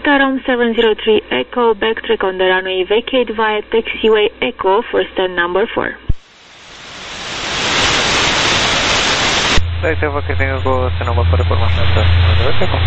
Delta Rom 703 Echo, backtrack on the runway, vacate via taxiway Echo for stand number 4. Backtrack vacating Echo, stand number 4, report master Echo.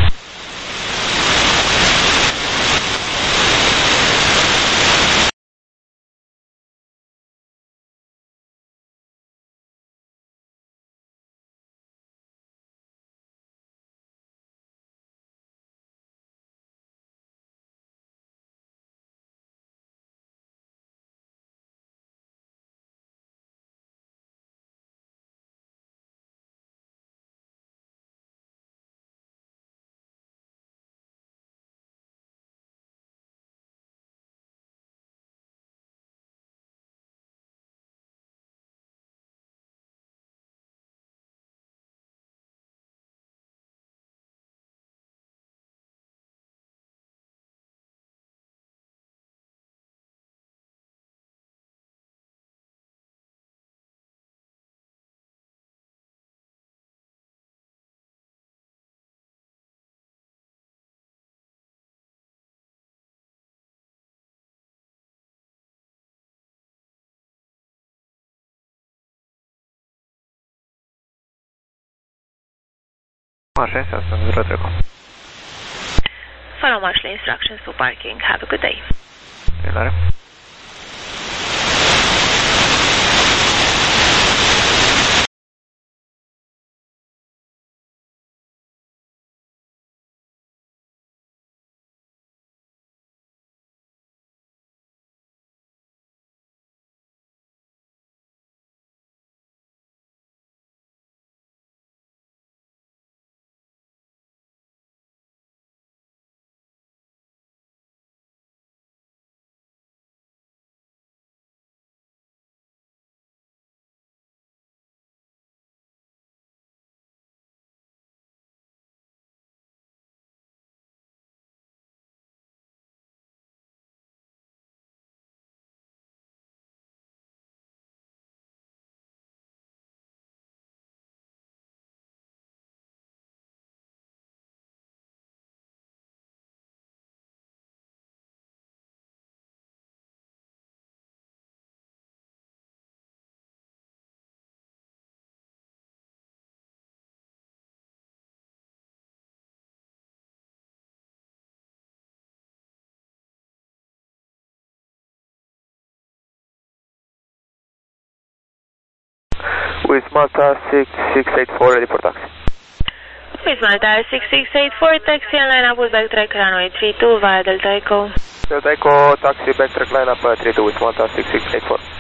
Marshal 703 Echo. Follow marshal instructions to parking. Have a good day. Relare. With Malta 6684, ready for taxi. With Malta 6684, taxi and line up with backtrack runway 32 via Delta Echo. Delta Echo, taxi, backtrack line up 32 with Malta 6684.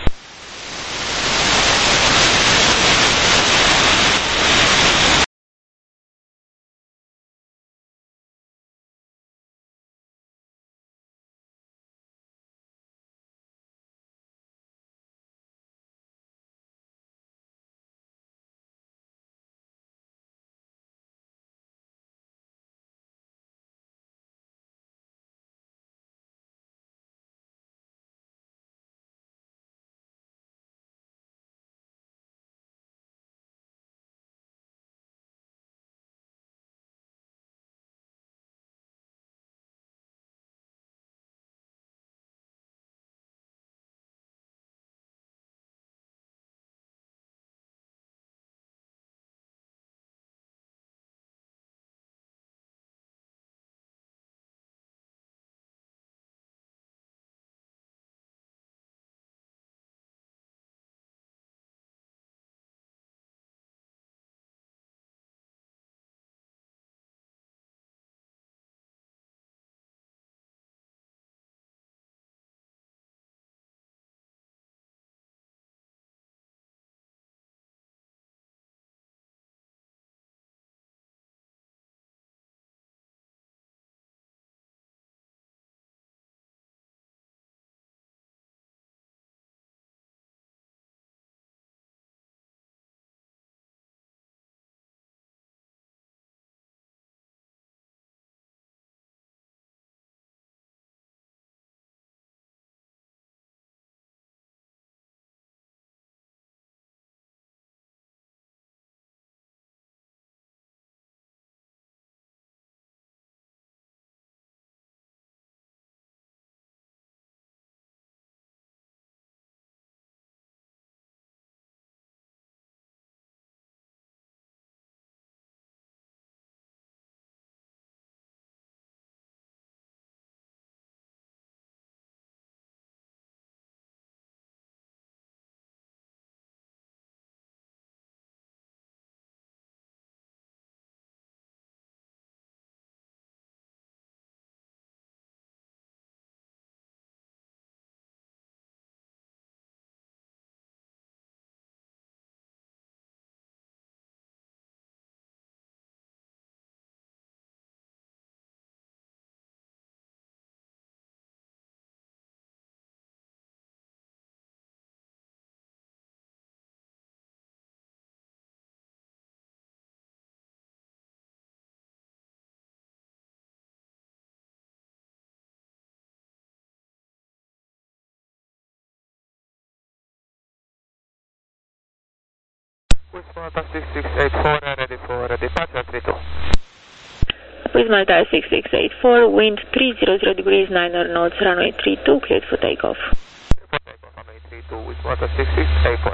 Malta 6684, ready for departure 32. With Malta 6684, wind 300 degrees, 9 knots, runway 32, cleared for takeoff. For takeoff, runway 32 with Malta 6684.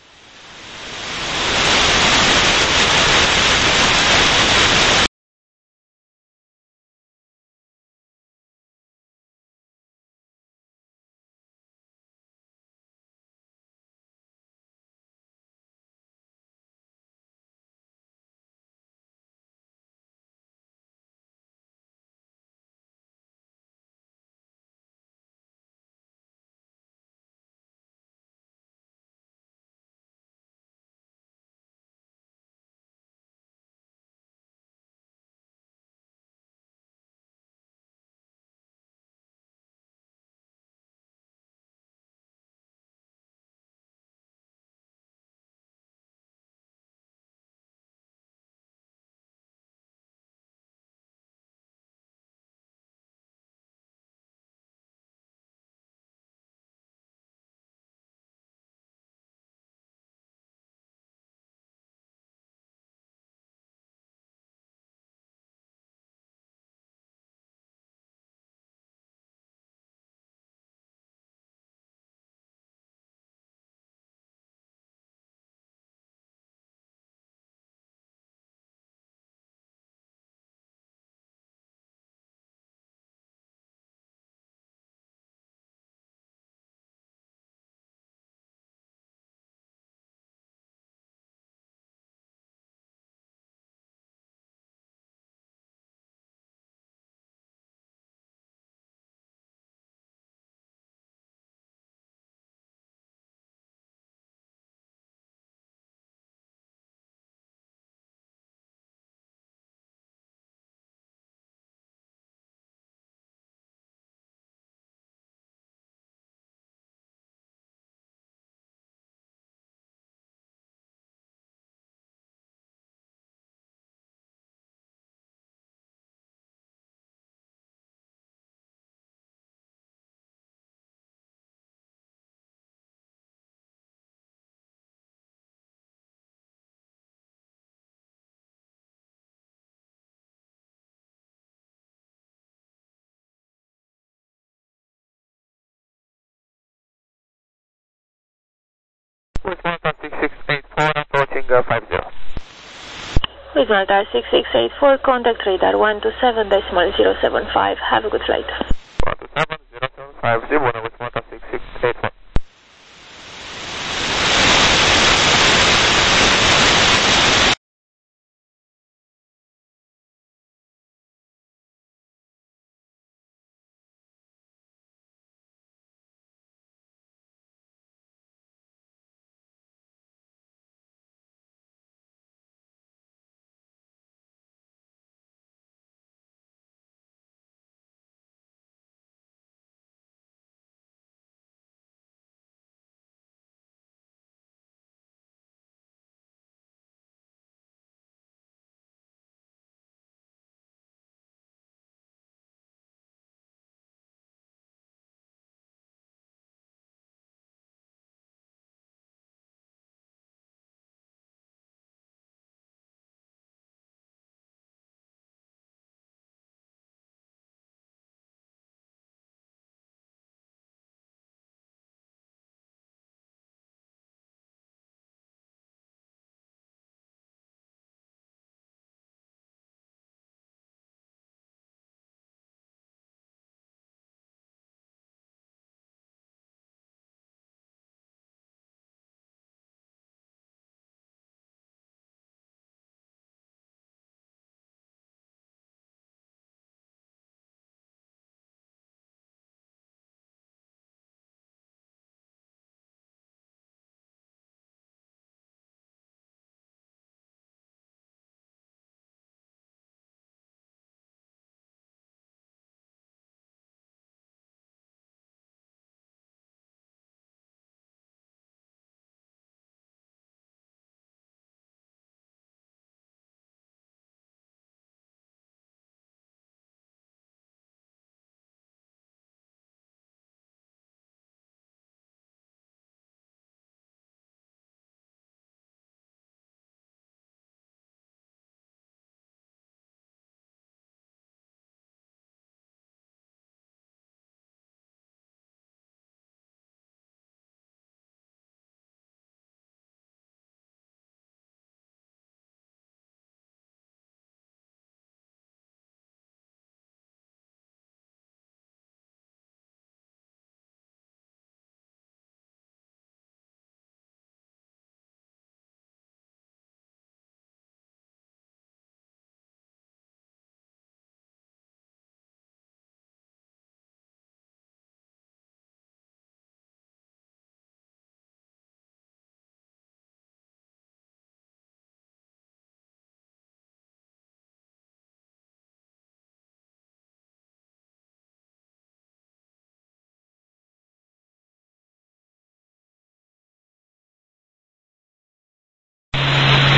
With Malta 6684, approaching 50. With Malta 6684, contact radar 127.075. Have a good flight. 127.075, with Malta 6684.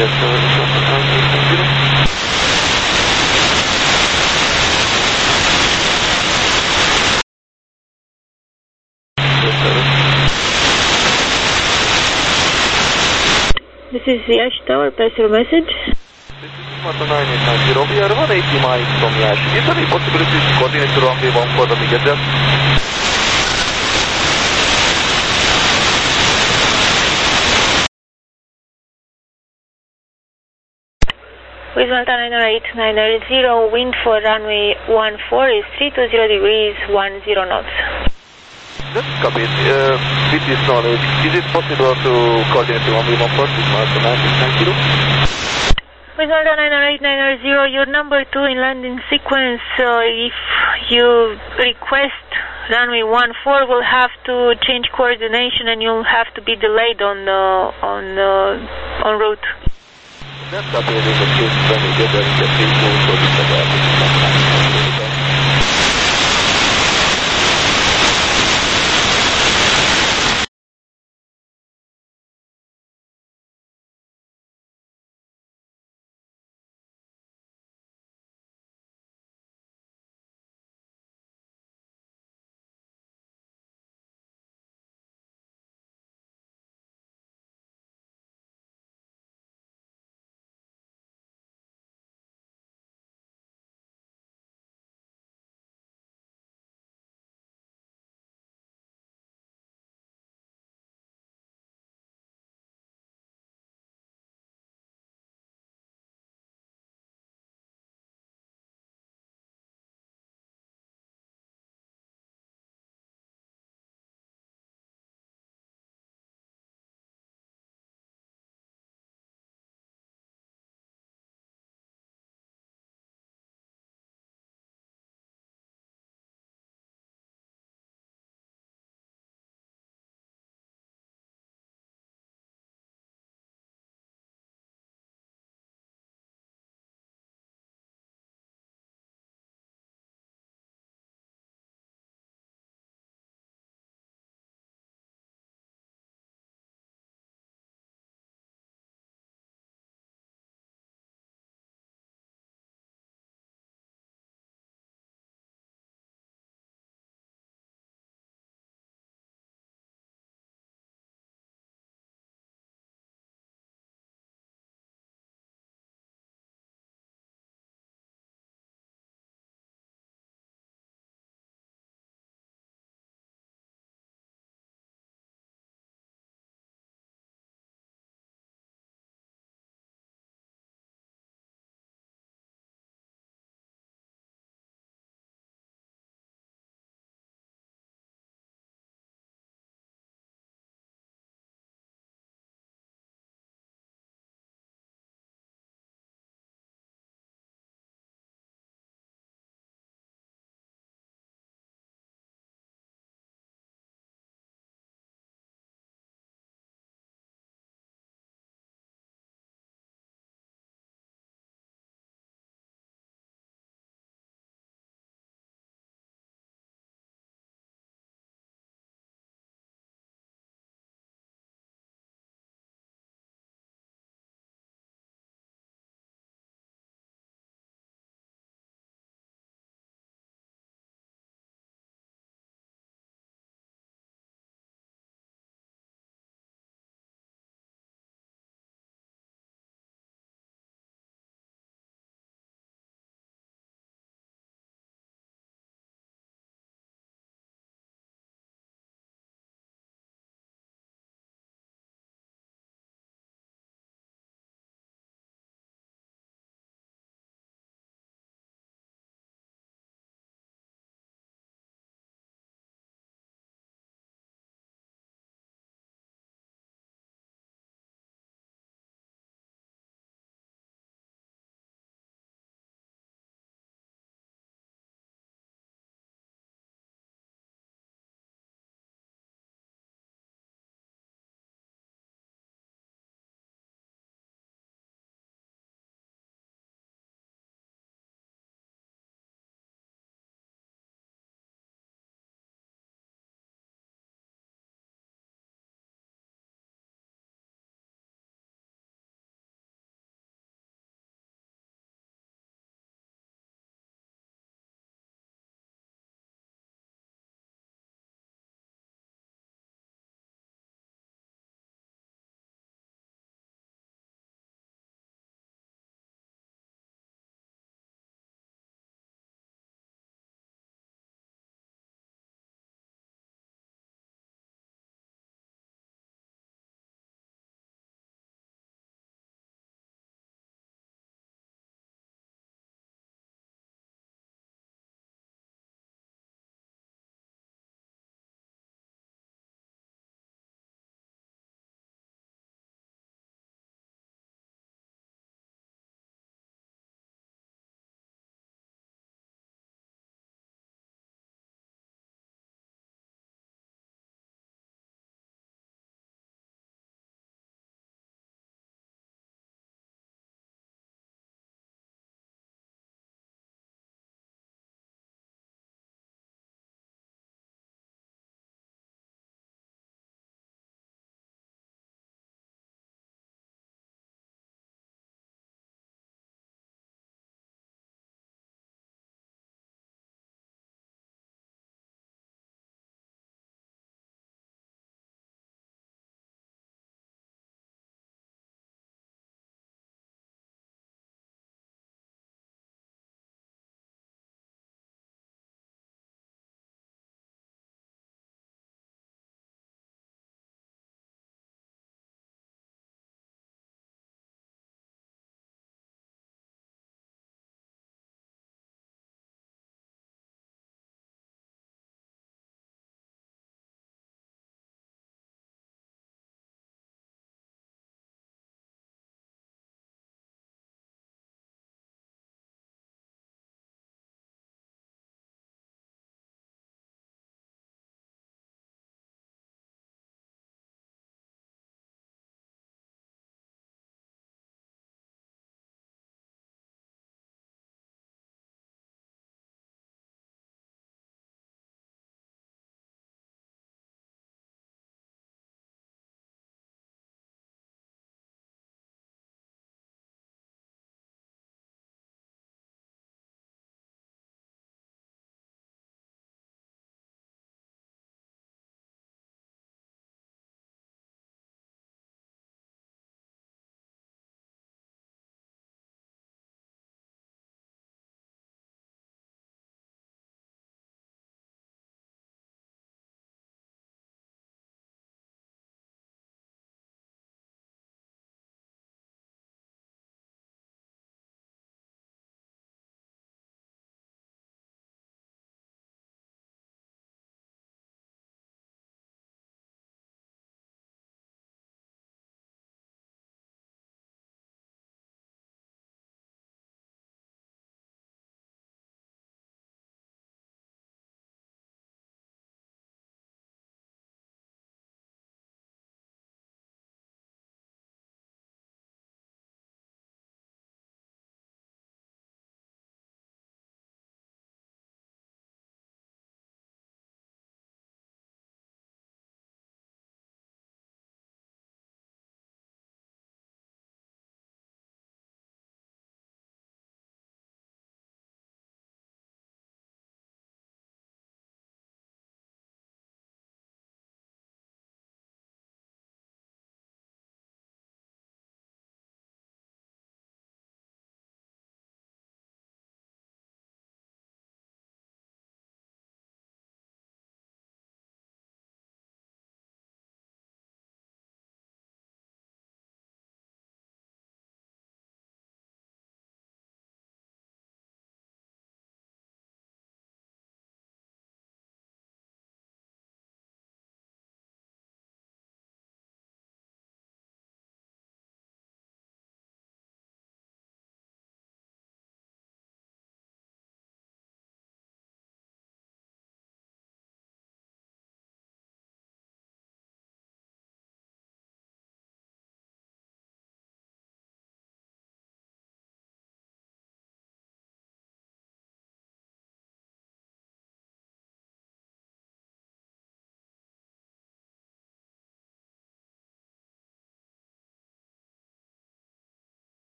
Yes, sir. Yes, sir. This is Yash Tower, pass your message. This is Mata 9890. We are 180 miles from Yash. Is there any possibility to coordinate to rendezvous for the big address? With Malta 90890, wind for runway 14 is 320 degrees 10 knots. Just copy. With this knowledge, is it possible to coordinate to rendezvous for this Malta 9890? With Malta 90890, your number 2 in landing sequence, if you request runway 14 will have to change coordination and you'll have to be delayed on route. That's copy. In the case when we get there in the field, so this is about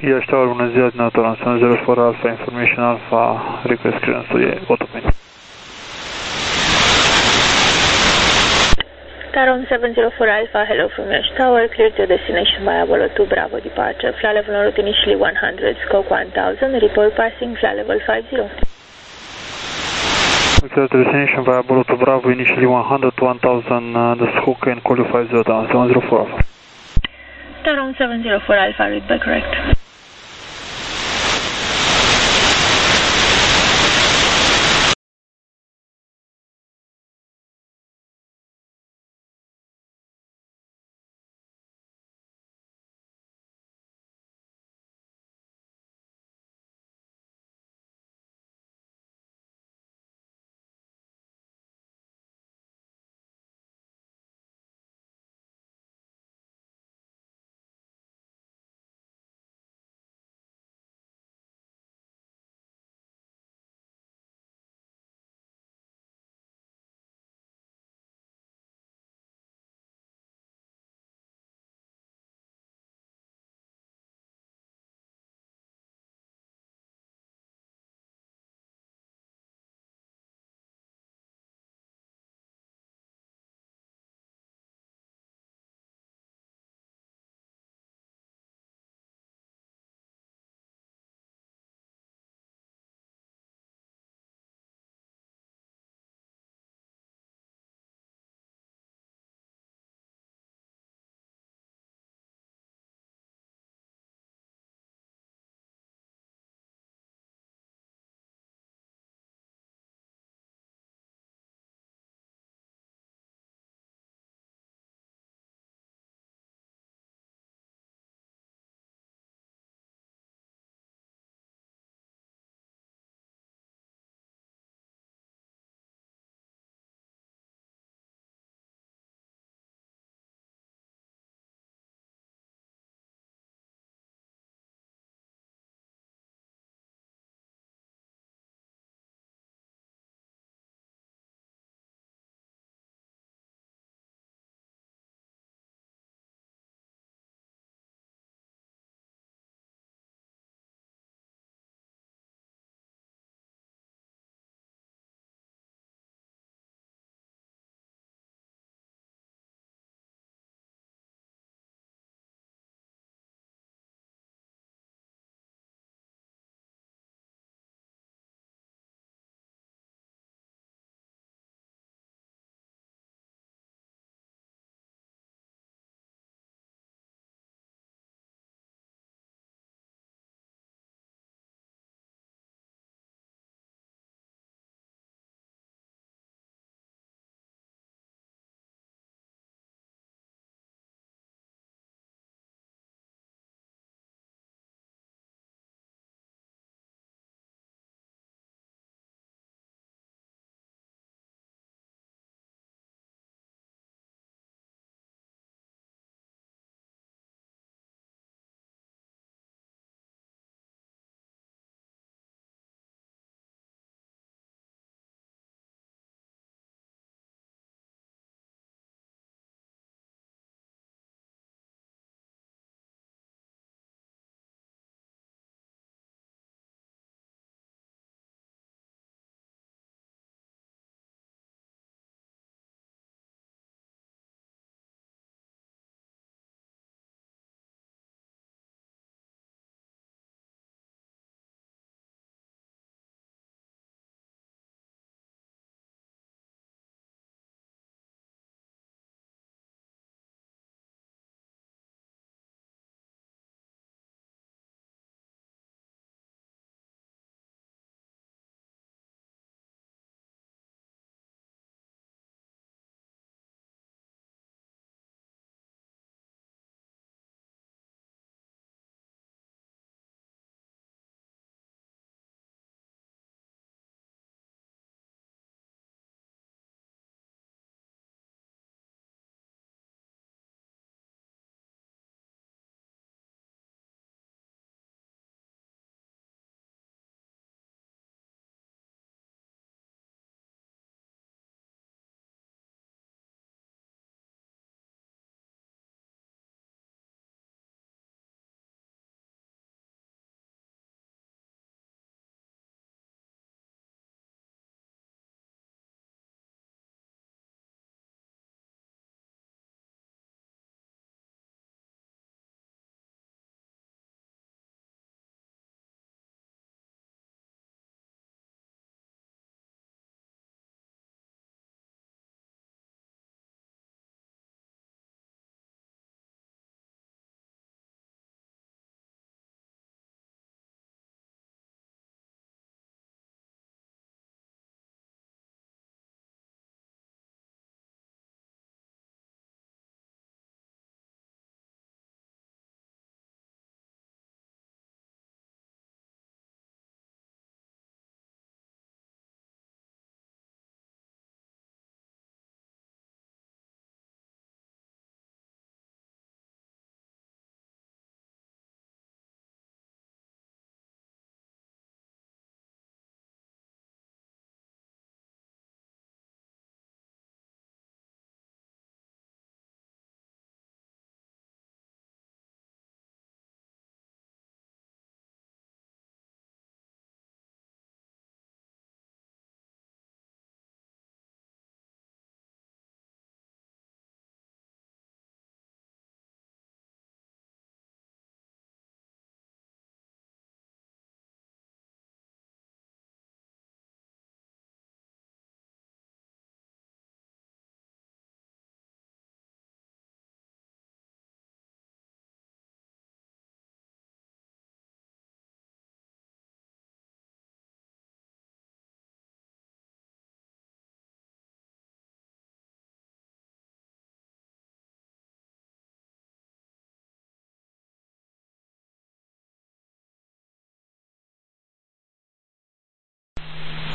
Yash Tower, bună ziua, din Toronto, 04 Alpha, Information Alpha, request clearance to the autopilot. Tarom 704 Alpha, hello from Yash Tower, clear to destination via Apollo 2 Bravo departure, flight level en route initially 100, scope 1000, report passing flight level 50. Clear to destination via Apollo 2 Bravo, initially 100, 1000, the scope and qualify 704 Alpha. Tarom 704 Alpha, read back correct.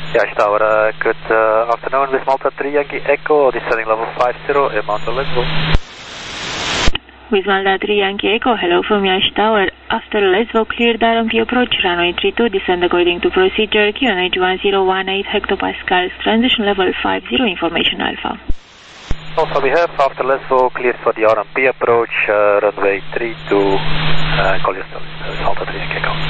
Yash Tower, good afternoon, with Malta 3 Yankee Echo, descending level 50, Air Malta, let's go. With Malta 3 Yankee Echo, hello from Yash Tower. After Lesbo, clear RMP approach, runway 32, descend according to procedure, QNH 1018 hectopascals, transition level 50, information Alpha. Also we have, after Lesbo, cleared for the RMP approach, runway 32, call your service, Malta 3 Yankee Echo.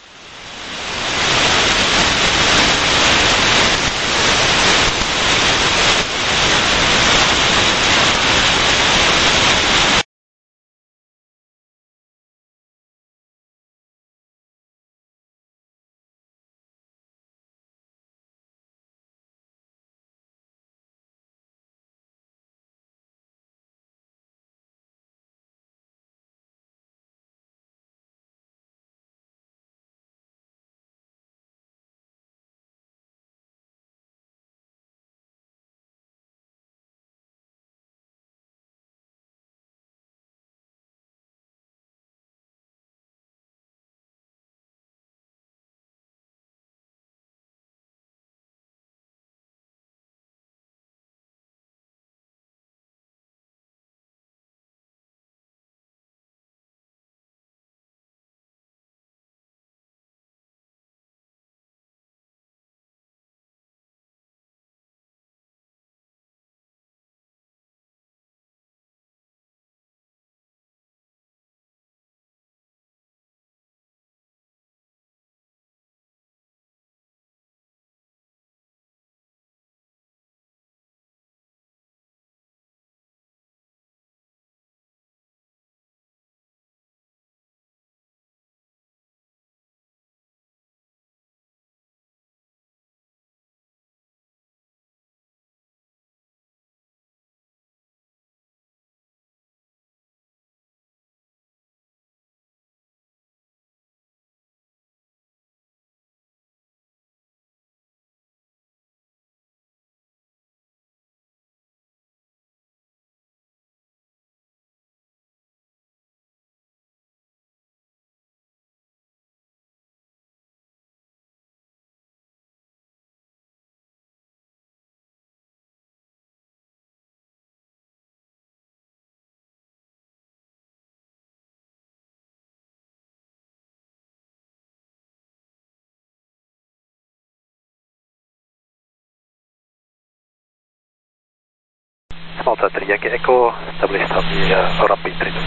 Malta 3 Yankee Echo, established on the RMP 32.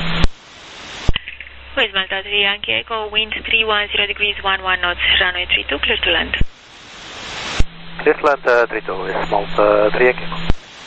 With Malta 3 Yankee Echo, wind 310 degrees 11 knots, runway 32, clear to land. Clear to land 32, with Malta 3 Yankee Echo.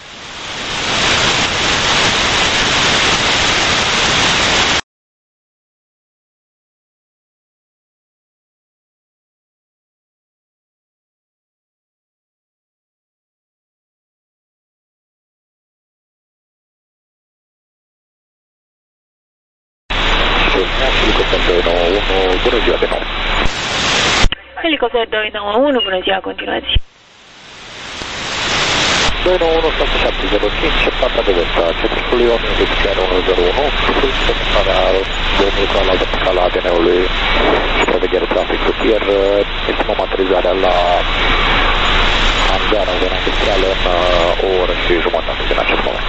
Helicopter 291, bună ziua, continuați. 291, 7705, partea de vest, centrul Ion, identificare 101, solicitarea domnului canal la verticală a ADN-ului, supraveghere trafic rutier, estimăm aterizarea la hangar în zona industrială în o oră și jumătate din acest moment.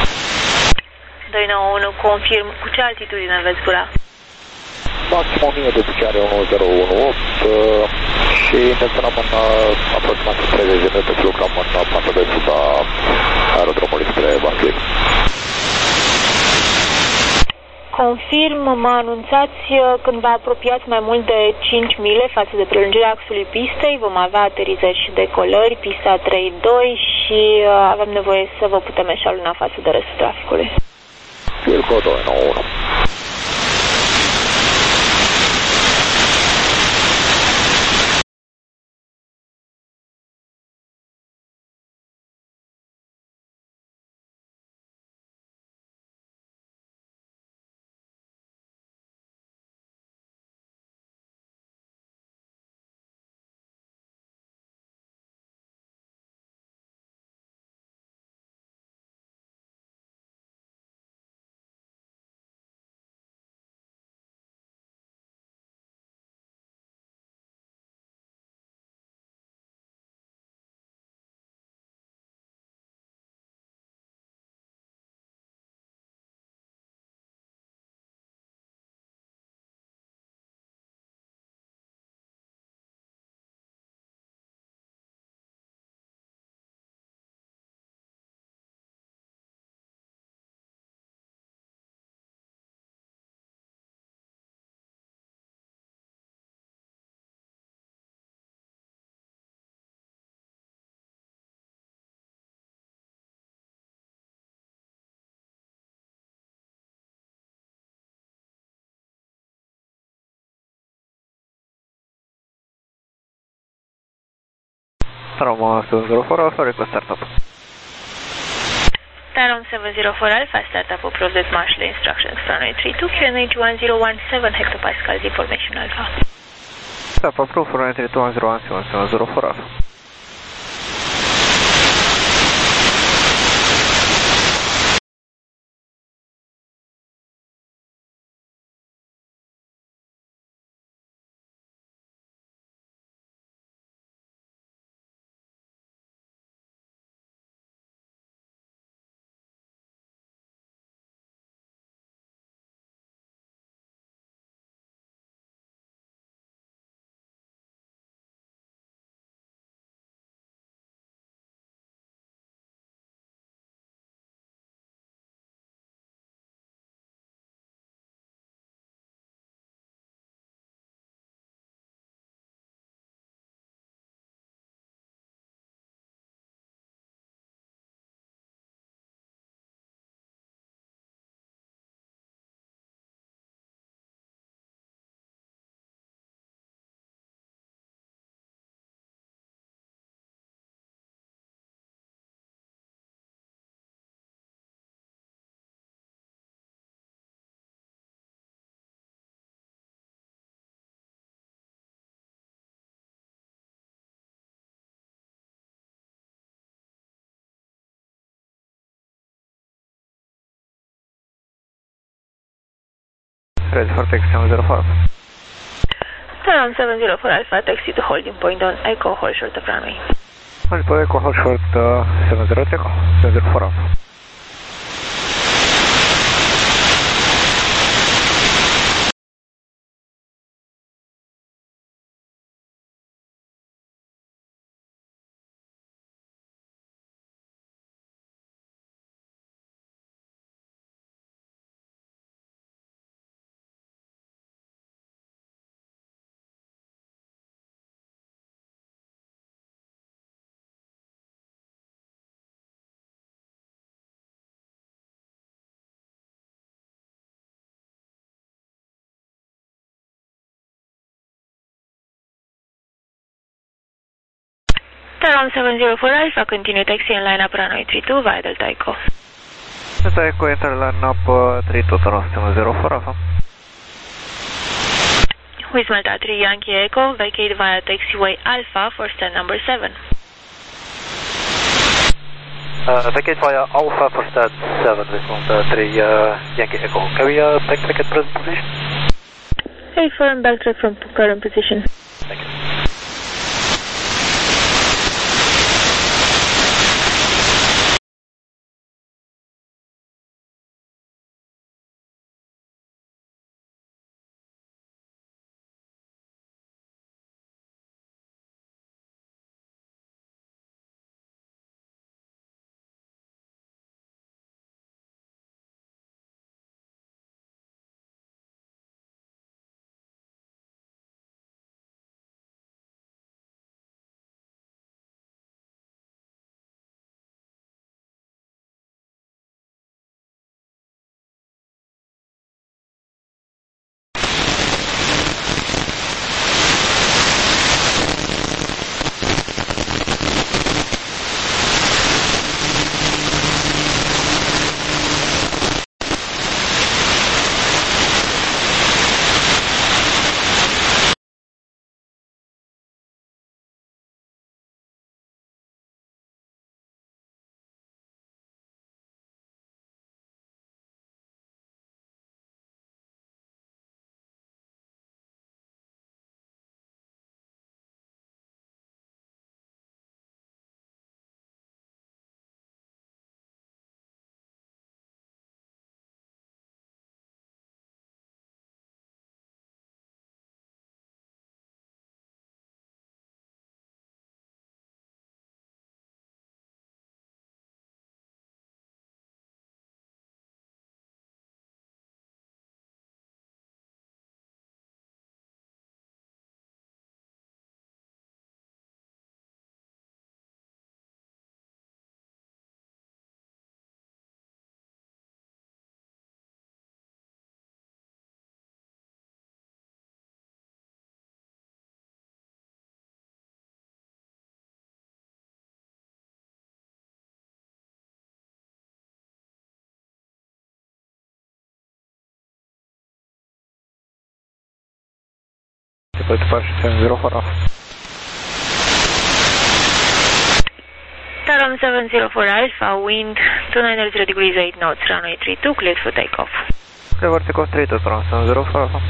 291, confirm, cu ce altitudine veți zbura? Maxim 1000 de picioare 1018 și intenționăm în aproximativ 30 de minute să lucrăm în partea de sus a aerodromului spre Vaslui. Confirm, mă anunțați când vă apropiați mai mult de 5 mile față de prelungirea axului pistei, vom avea aterizări și decolări, pista 3-2 și avem nevoie să vă putem eșalona față de restul traficului. Wilco 291. Roma 704 Alpha, request startup. Tarom 704 Alpha, startup approved at Marshall instructions, runway 32, QNH 1017 hectopascals, information Alpha. Startup approved for runway 32, 1017 Alpha. Ready for taxi 704. Tarom 704 Alpha, taxi to holding point on Echo, hold short of runway. Hold to Echo, hold short 70 Echo, 704 Alpha. Tarom 704 Alpha, continue taxi and line up runway 32 via Delta Echo. Delta Echo, enter line up 32 Tarom 704 Alpha. Wismal 3 Yankee Echo, vacate via taxiway Alpha for stand number 7. Vacate via Alpha for stand 7, Wismal 3 Yankee Echo. Can we backtrack at present position? Hey, firm backtrack from current position. Thank you. Triple departure 704 Alpha. Tarom 704 Alpha, wind 290 degrees 8 knots, runway 32, cleared for takeoff. Clear for takeoff 32, Tarom 704 Alpha.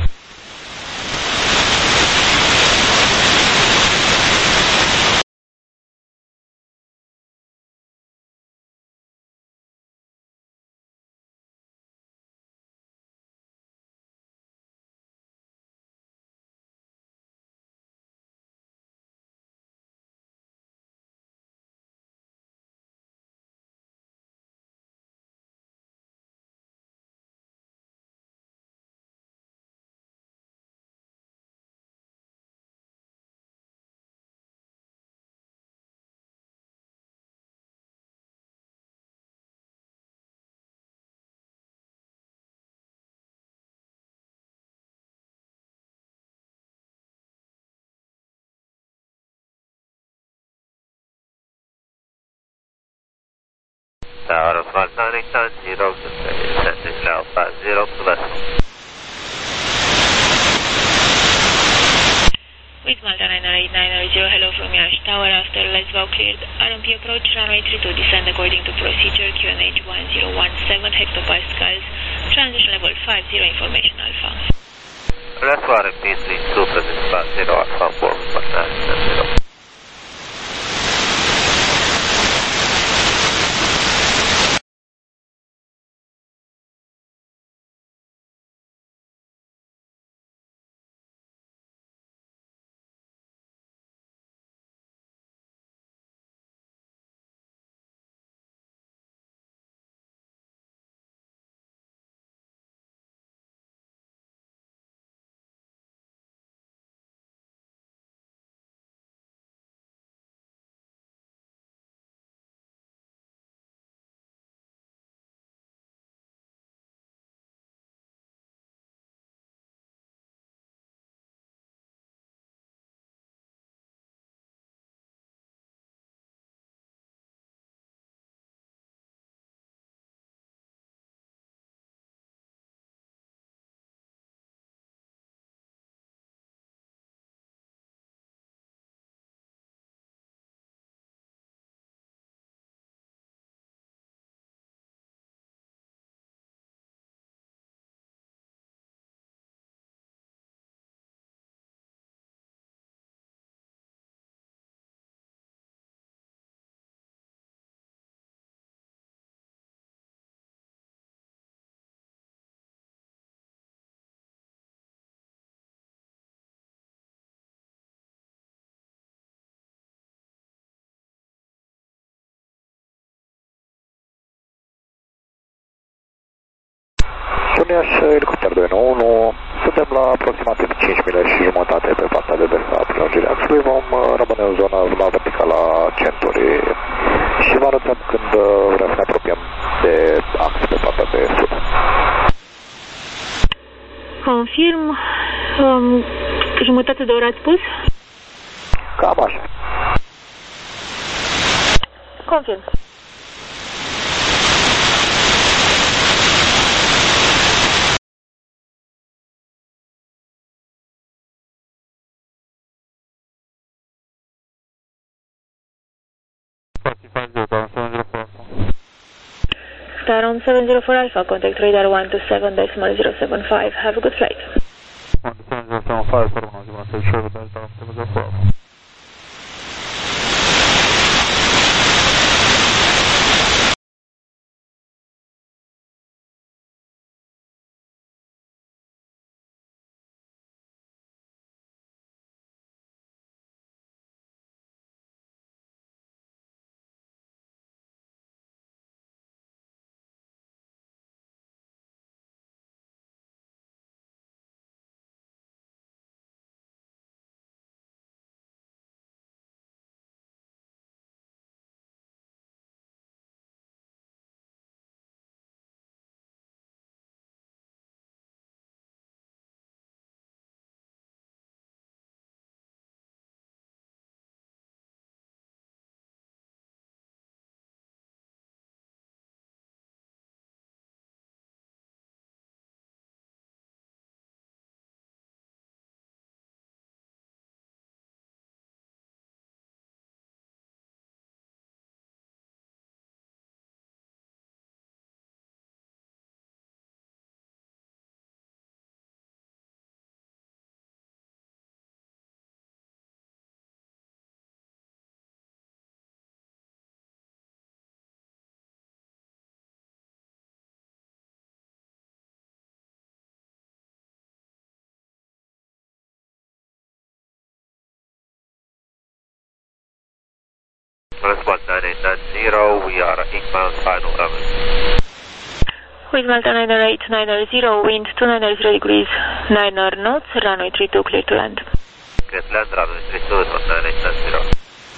Tower of 1990, Central Alpha 0 to West. With Malta 98900, hello from Yash Tower, after Lesbo cleared, RMP approach, runway 32, descend according to procedure, QNH 1017 hectopascals, transition level 50, information Alpha. Lesbo RMP 32, present 0 Alpha, forward Malta 990. Iași, elicopter 291, suntem la aproximativ 5 mile și jumătate pe partea de vest a prelungirii axului, vom rămâne în zona la verticala centurii și vă arătăm când vrem să ne apropiem de ax pe partea de sud. Confirm, jumătate de oră ați spus? Cam așa. Confirm. Tarom 704 Alpha, contact radar 127.075. Have a good flight. 127.5 for 1, Delta 704. Response 9890, we are 8 miles final runway. With Malta 90890, wind 290 degrees, 9 knots, runway 32 clear to land. Clear to land, runway 32 is 9890.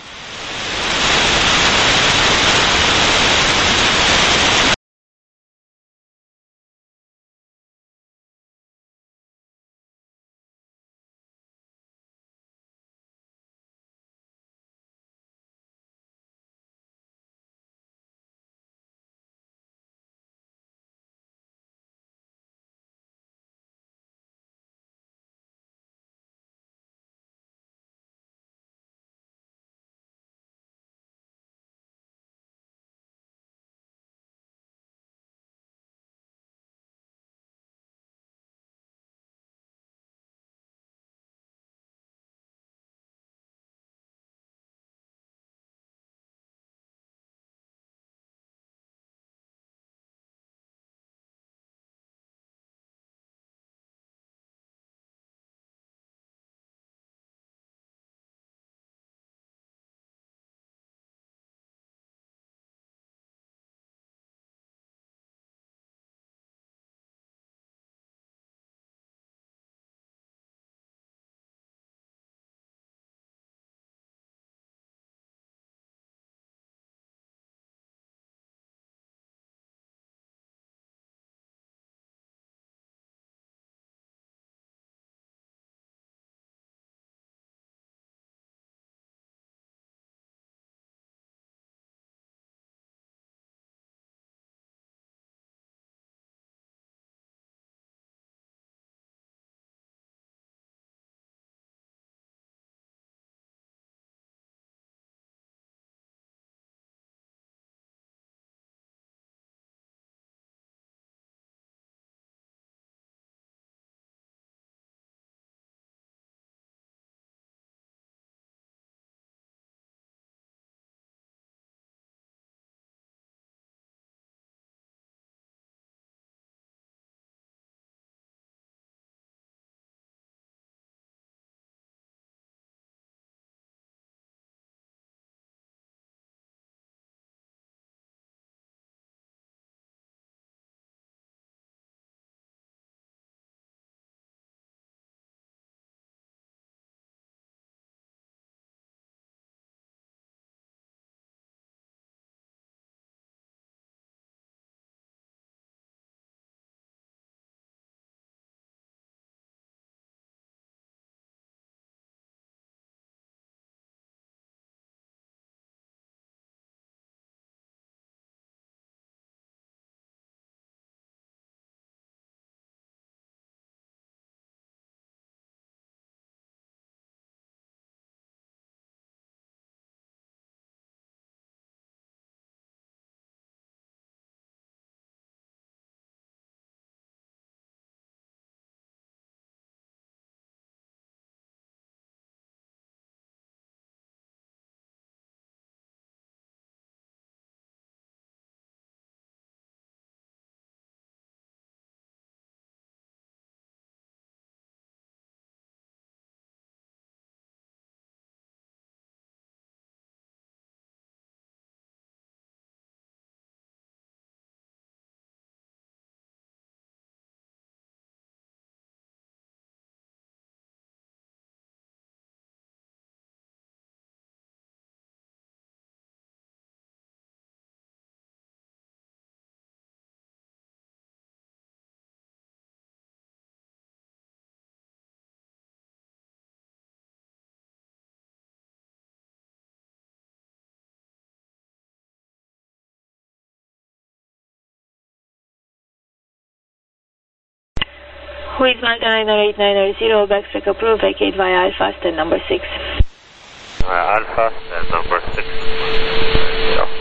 With Malta 90890, backtrack approved, vacate via Alpha, stand number 6. Alpha, stand number 6.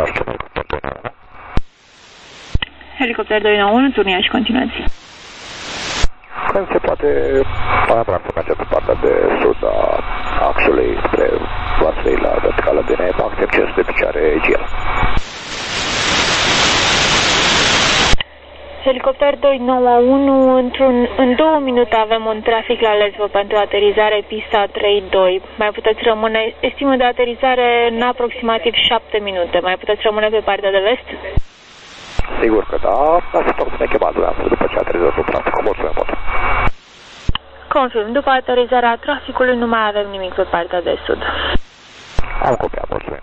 Helicopter 291, turnia și continuați. Când se poate, mai vreau să mergem pe partea de sud a axului spre varsei la verticală de neimpact, exces de picioare GL. Helicopter 291, în 2 minute avem un trafic la Lesvo pentru aterizare pista 32. Mai puteți rămâne, estimă de aterizare în aproximativ 7 minute. Mai puteți rămâne pe partea de vest? Sigur că da, așteptăm să ne chemați dumneavoastră după ce aterizăm pe trafic. Mulțumim mult. Confirm, după aterizarea traficului nu mai avem nimic pe partea de sud. Am copiat, mulțumim.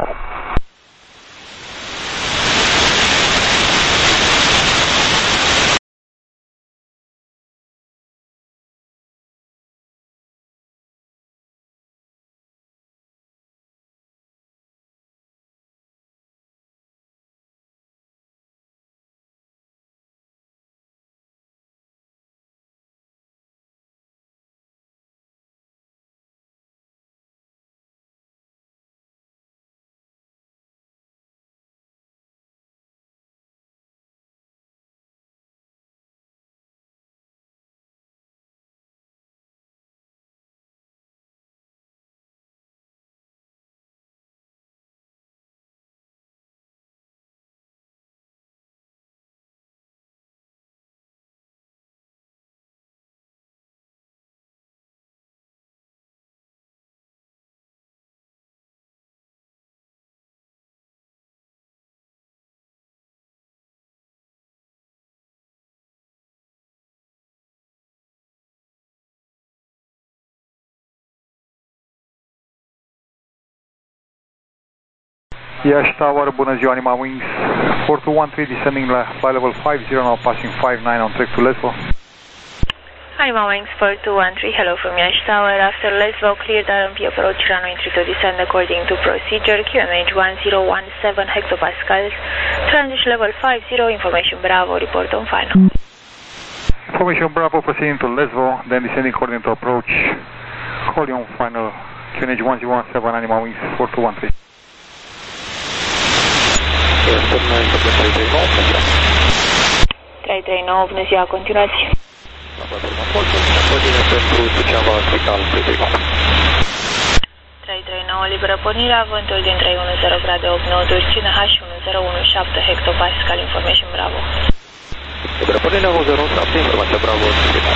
Iași Tower, bună ziua, Anima Wings 4213 descending la flight level 50, now passing 59 on track to Lesvo. Anima Wings 4213, hello from Yash Tower. After Lesvo, cleared RMP approach runway 32 descend according to procedure. QNH 1017 hectopascals. Transition level 50, information Bravo, report on final. Information Bravo, proceeding to Lesvo, then descending according to approach. Call you on final. QNH 1017, Anima Wings 4213. 339, bună ziua, continuați. Pentru Suceava, Spital, 339, liberă pornirea, vântul din 310 grade 8 noduri, CNH 1017 hectopascal, information Bravo. Liberă pornirea 1017, informația Bravo, Spital.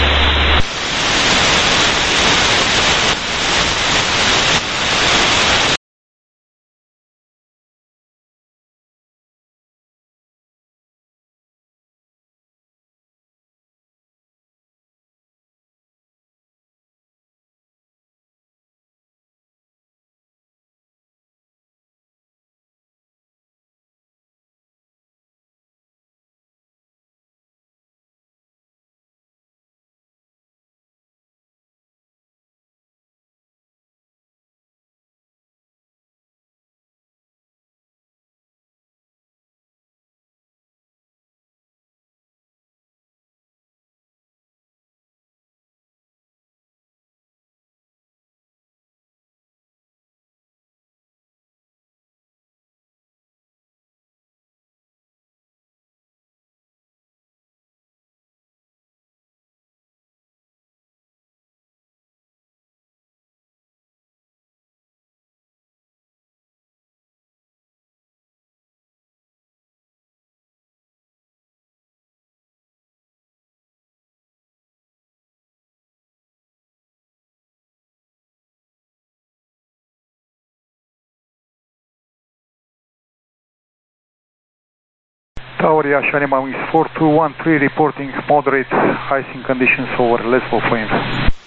Tower Yash Anima Wings 4213 reporting moderate icing conditions over Lesvo for info.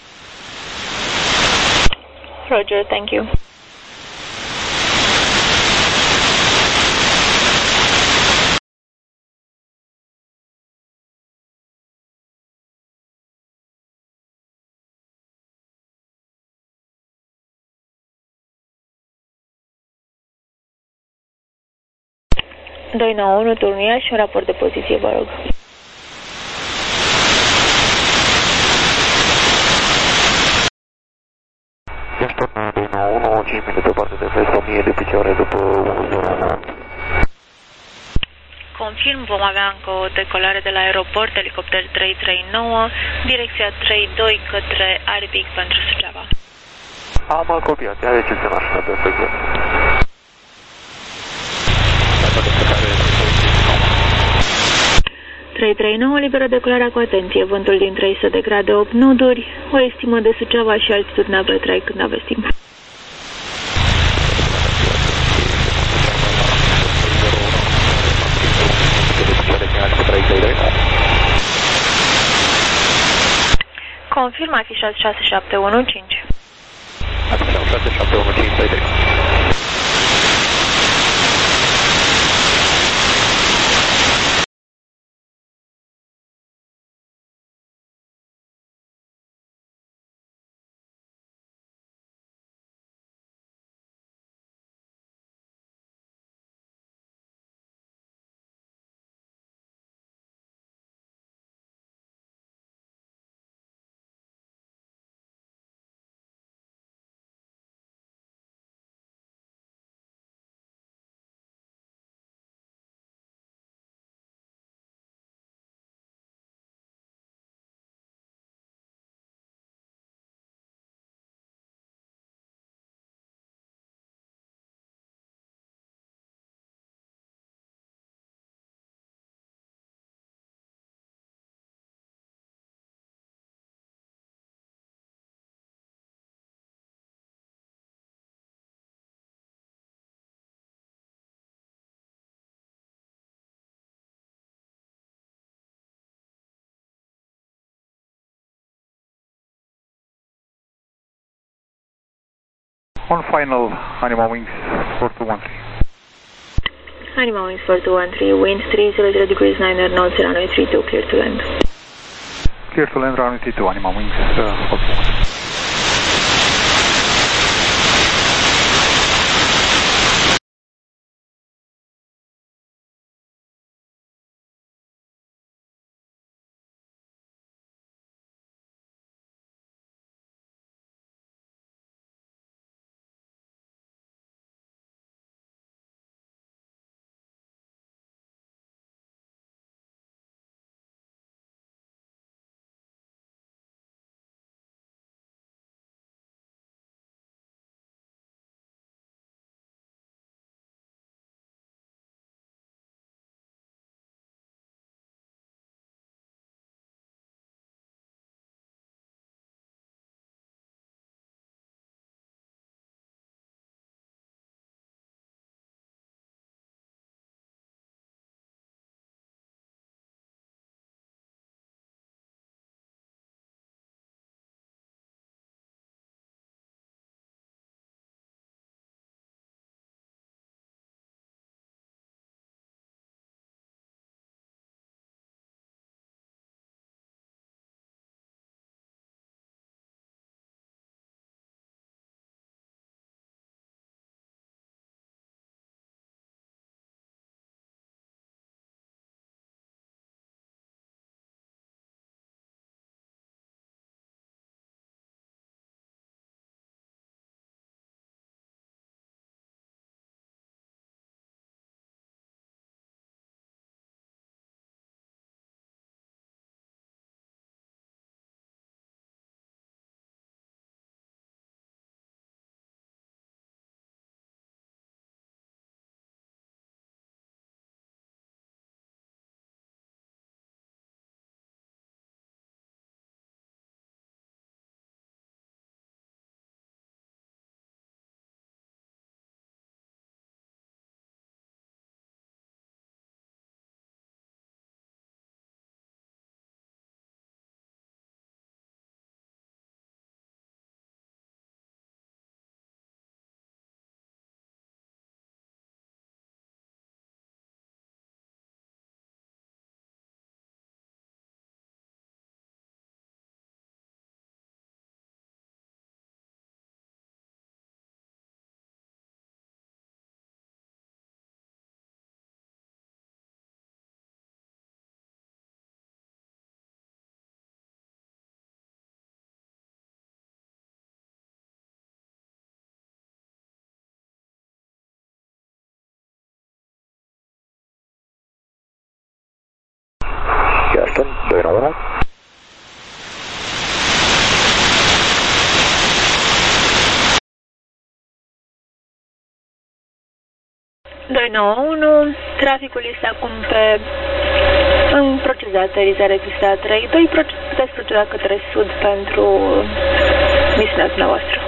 Roger, thank you. Doi 91, turnul Iași, un raport de poziție, vă rog. Iași, 291, 5 minute parte de vest, 1000 de picioare după 109. Confirm, vom avea încă o decolare de la aeroport, elicopter 339, direcția 32 către Arabic pentru Suceava. Am copiat, are ce se mașină pe făcut. 339, liberă decolarea cu atenție, vântul din 300 de grade 8 nuduri, o estimă de Suceava și altitudinea pe track când aveți timp. Confirm afișat 6715. Afișat 6715. On final, Animal Wings 4213. Animal Wings 4213, wind 300 degrees 9 knots, runway 32, clear to land. Clear to land, runway 32, Animal Wings 4213. 291, traficul este acum în proces de aterizare pista 32, puteți proceda către sud pentru misiunea dumneavoastră.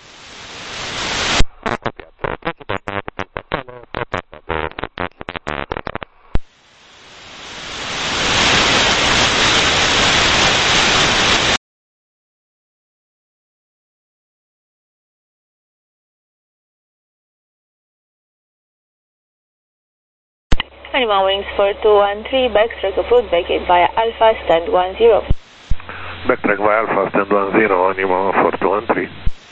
Anyone wings for 213, backtrack approved, vacate via Alpha, stand 10. Backtrack via Alpha, stand 10, anyone for 213.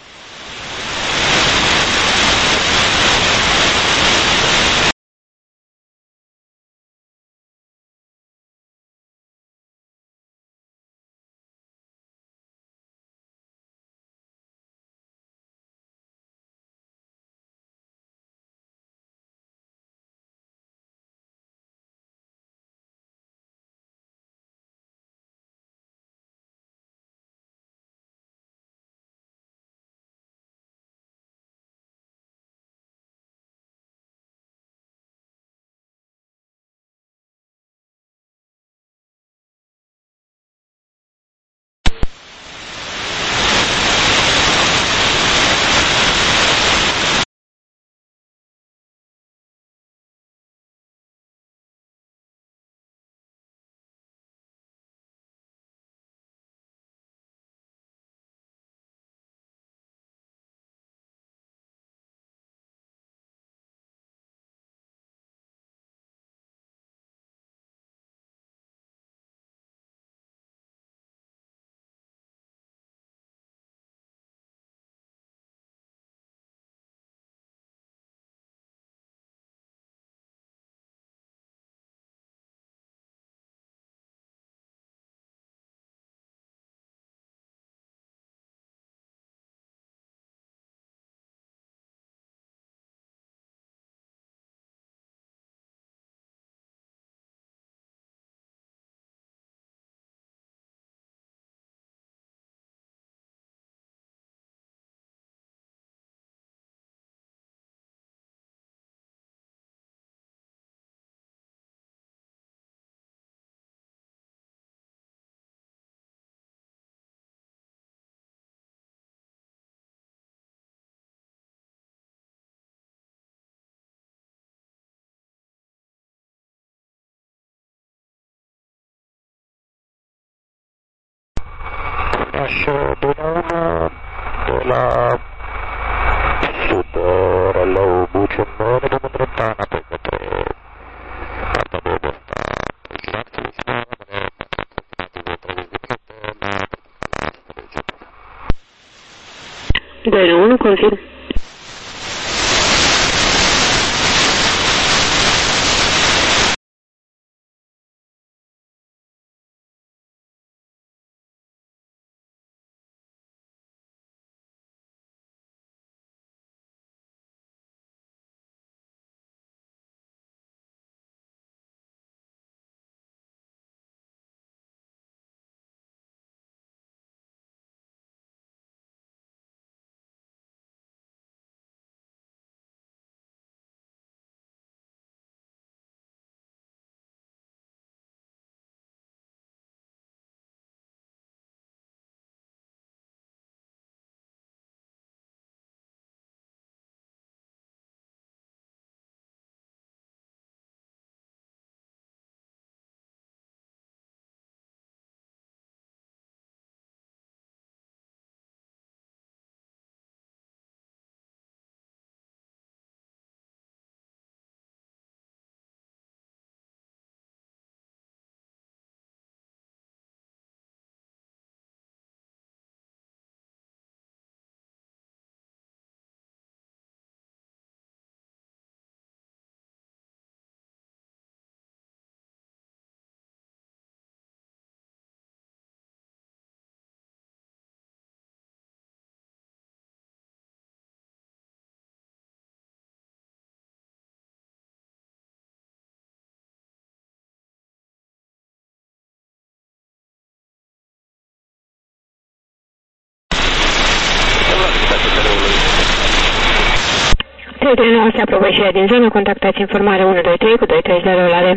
Așa, de la sud, Rălău, Bucium, ne vom îndrepta înapoi către partea de ăsta. Exact, 291, confirm. 339 se aprobă ieșirea din zonă, contactați informare 123 cu 230 la rolare.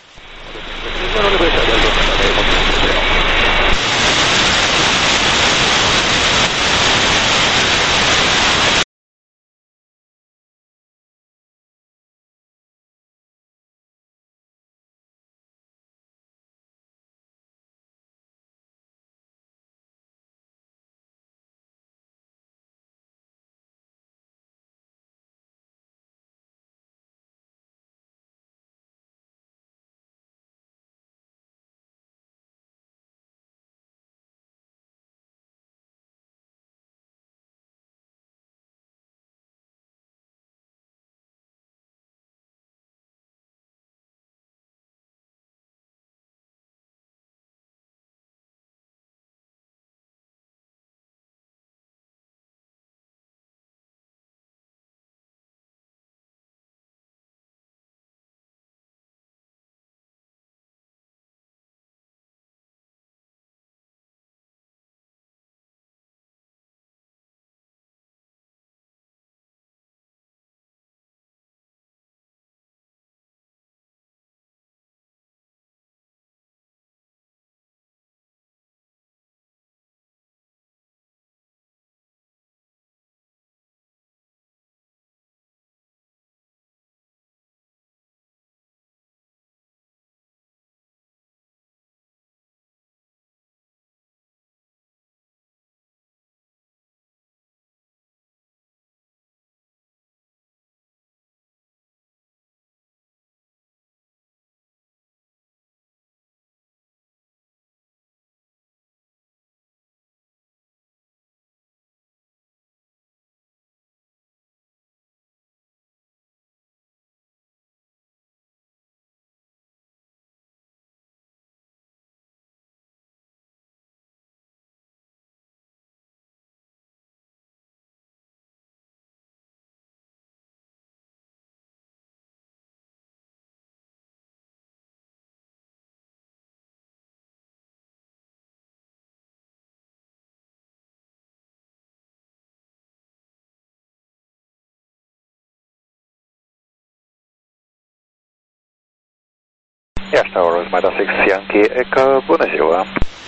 Yes, Tower, Mazda 6 Yankee Echo, bună ziua.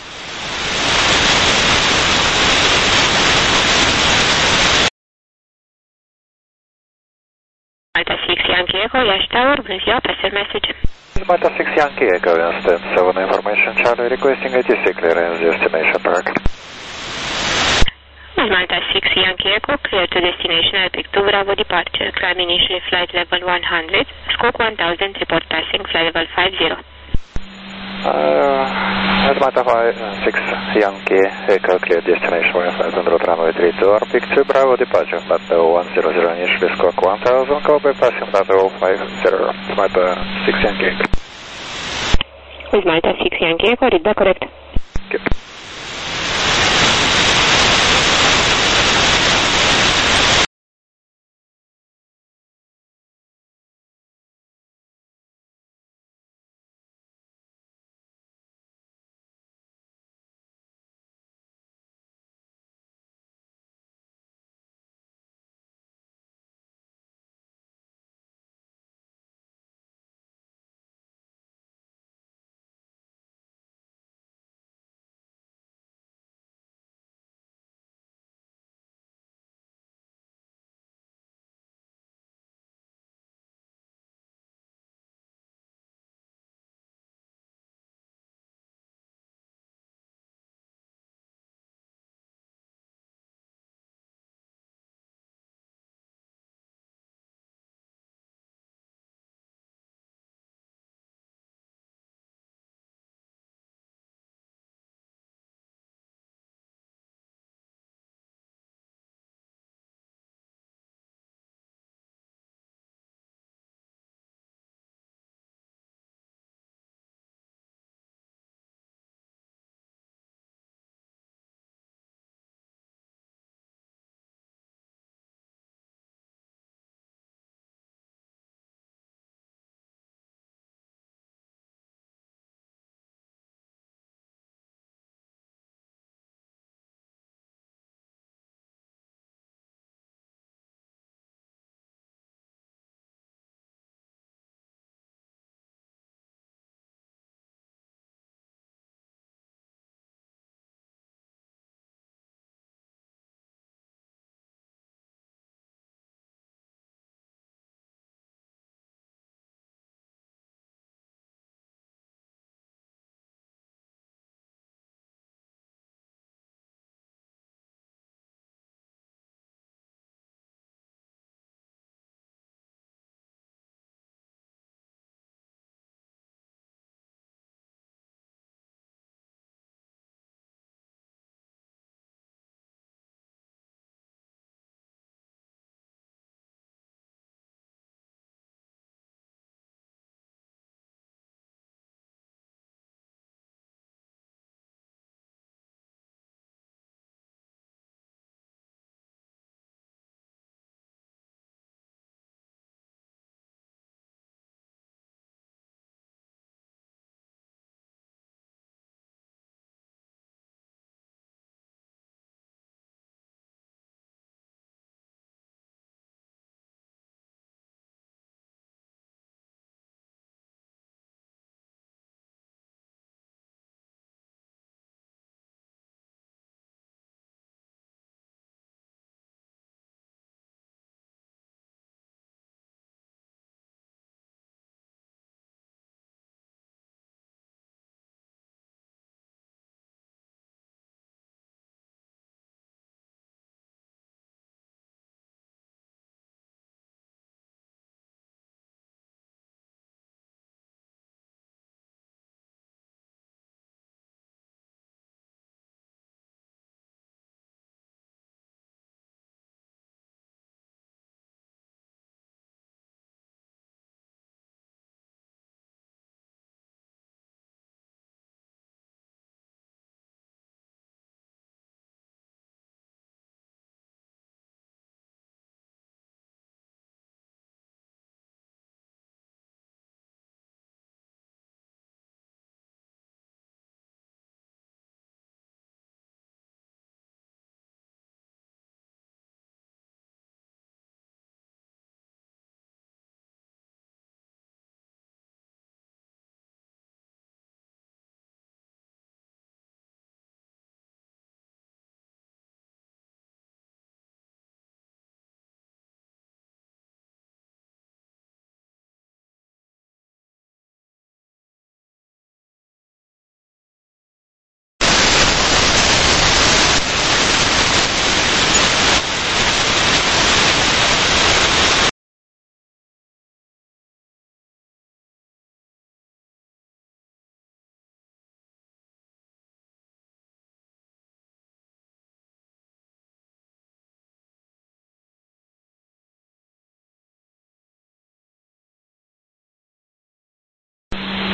Mazda 6 Yankee Echo, Yash Tower, bună ziua, pass your message. Mazda 6 Yankee Echo, instant 7 information, Charlie requesting ATC clearance, destination park. Mazda 6 Yankee Echo, clear to destination Epic 2 Bravo departure, climb initially flight level 100, scope 1000, report passing flight level 50. Mazda 6 Yankee Echo, clear destination 1500 runway 32, Epic 2 Bravo departure, flight level 100, initially scope 1000, call passing flight level 50. Mazda 6 Yankee Echo. With Mazda 6 Yankee Echo, read back correct. Okay.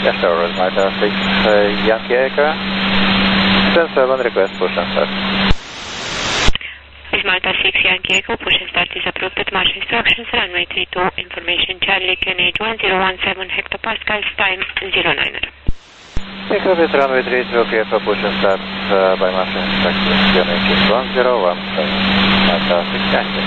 Yes, sir, Malta 6 Yankee Echo. 10-7, request push and start. With Malta 6 Yankee Echo, push and start is approved at march instructions, runway 32, information Charlie, QNH 1017 hectopascals, time 09er. Take off at runway 32, clear for push and start by march instructions, QNH 1017, Malta 6 Yankee.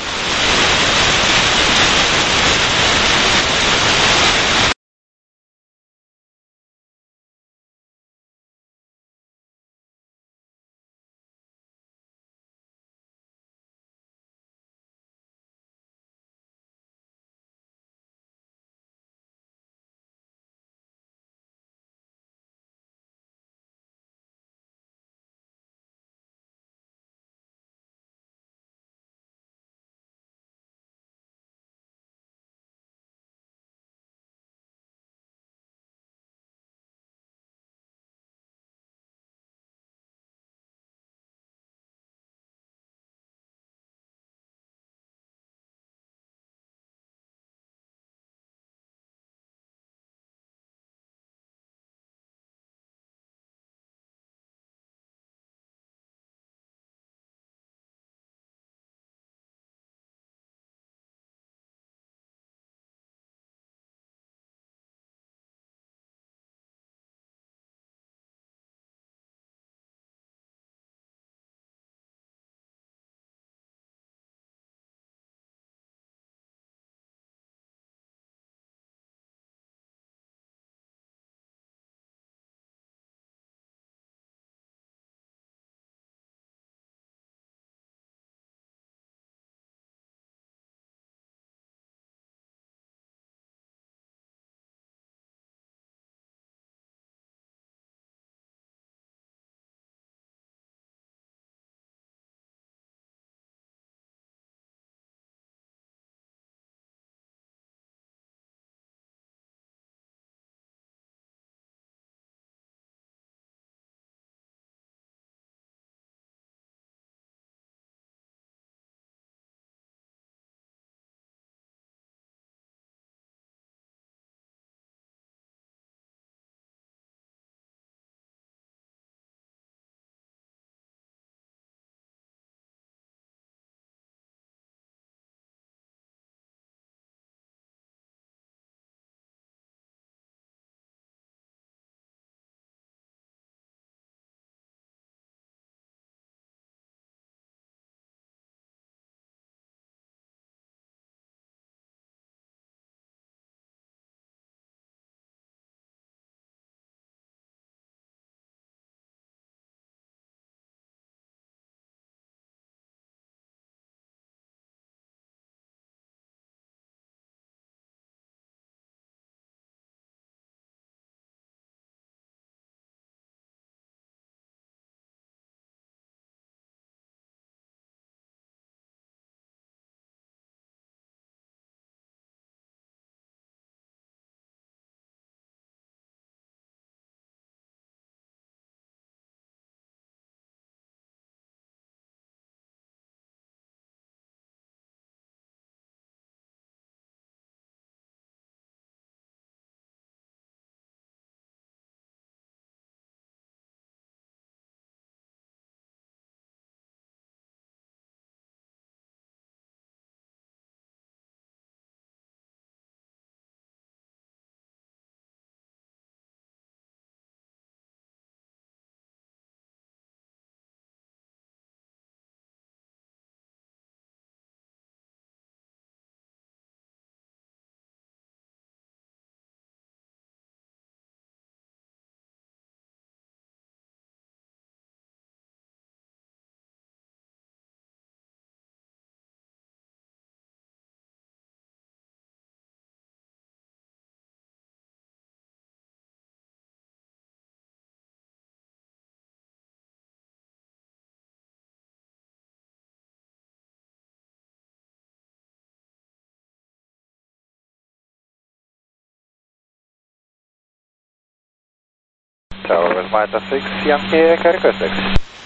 Tower with Malta 6 Yankee Echo, request taxi.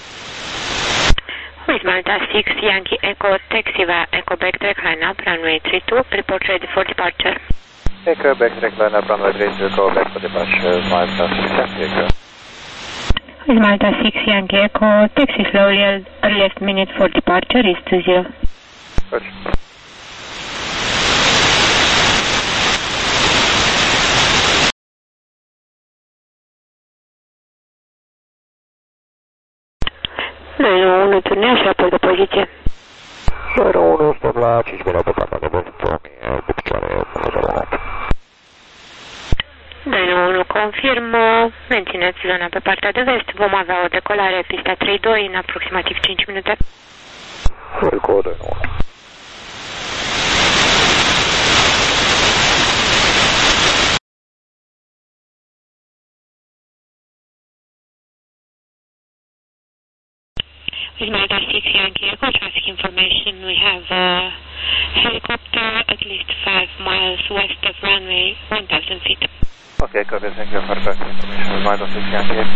With Malta 6 Yankee Echo, taxi via Echo backtrack line up, runway 32, report ready for departure. Echo, backtrack line up runway 30, call back for departure, Malta 6 Yankee Echo. With Malta 6 Yankee Echo, taxi slowly, earliest minute for departure is 20. Good. Unu, turnează apoi de poziție. 1, stop la 5 minute pe partea de vest, cu picioare 101. 1, confirm, mențineți zona pe partea de vest. Vom avea o decolare pista 32 în aproximativ 5 minute. Code 1. With Malta 6 Yankee Echo, traffic information, we have a helicopter at least 5 miles west of runway 1000 feet. Okay, copy, thank you for that information with Malta 6 Yankee Echo.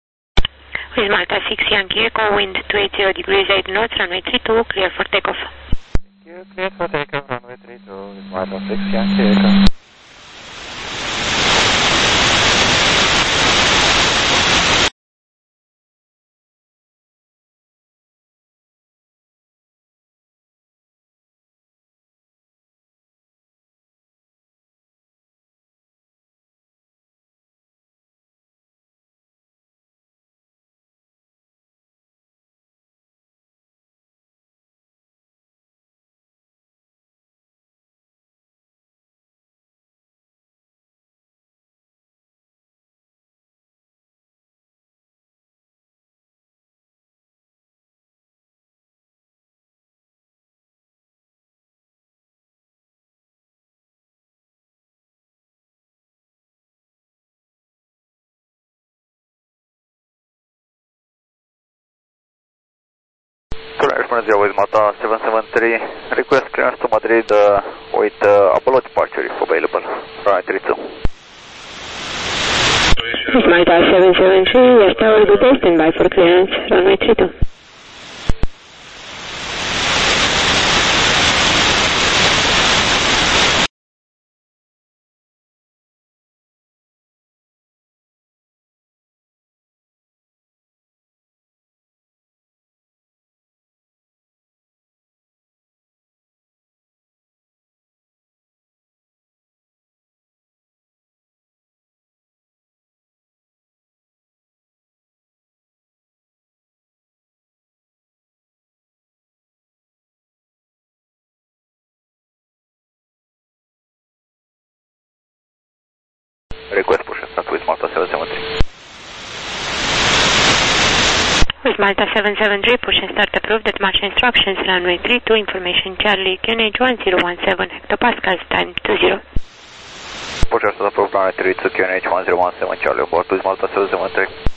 With Malta 6 Yankee Echo, wind 280 degrees 8 knots, runway 32, clear for takeoff. cleared for takeoff, runway 32, with Marta 6 Yankee Echo. Correct, with Mata 773, request clearance to Madrid with Apollo departure if available, runway 32. Malta 773, yes, tower good day, stand by for clearance, runway 32. Request push and start with Malta 773. With Malta 773, push and start approved at March instructions, runway 32, information Charlie, QNH 1017 hectopascals, time 20. Push and start approved, runway 32, QNH 1017 Charlie, aboard with Malta 773.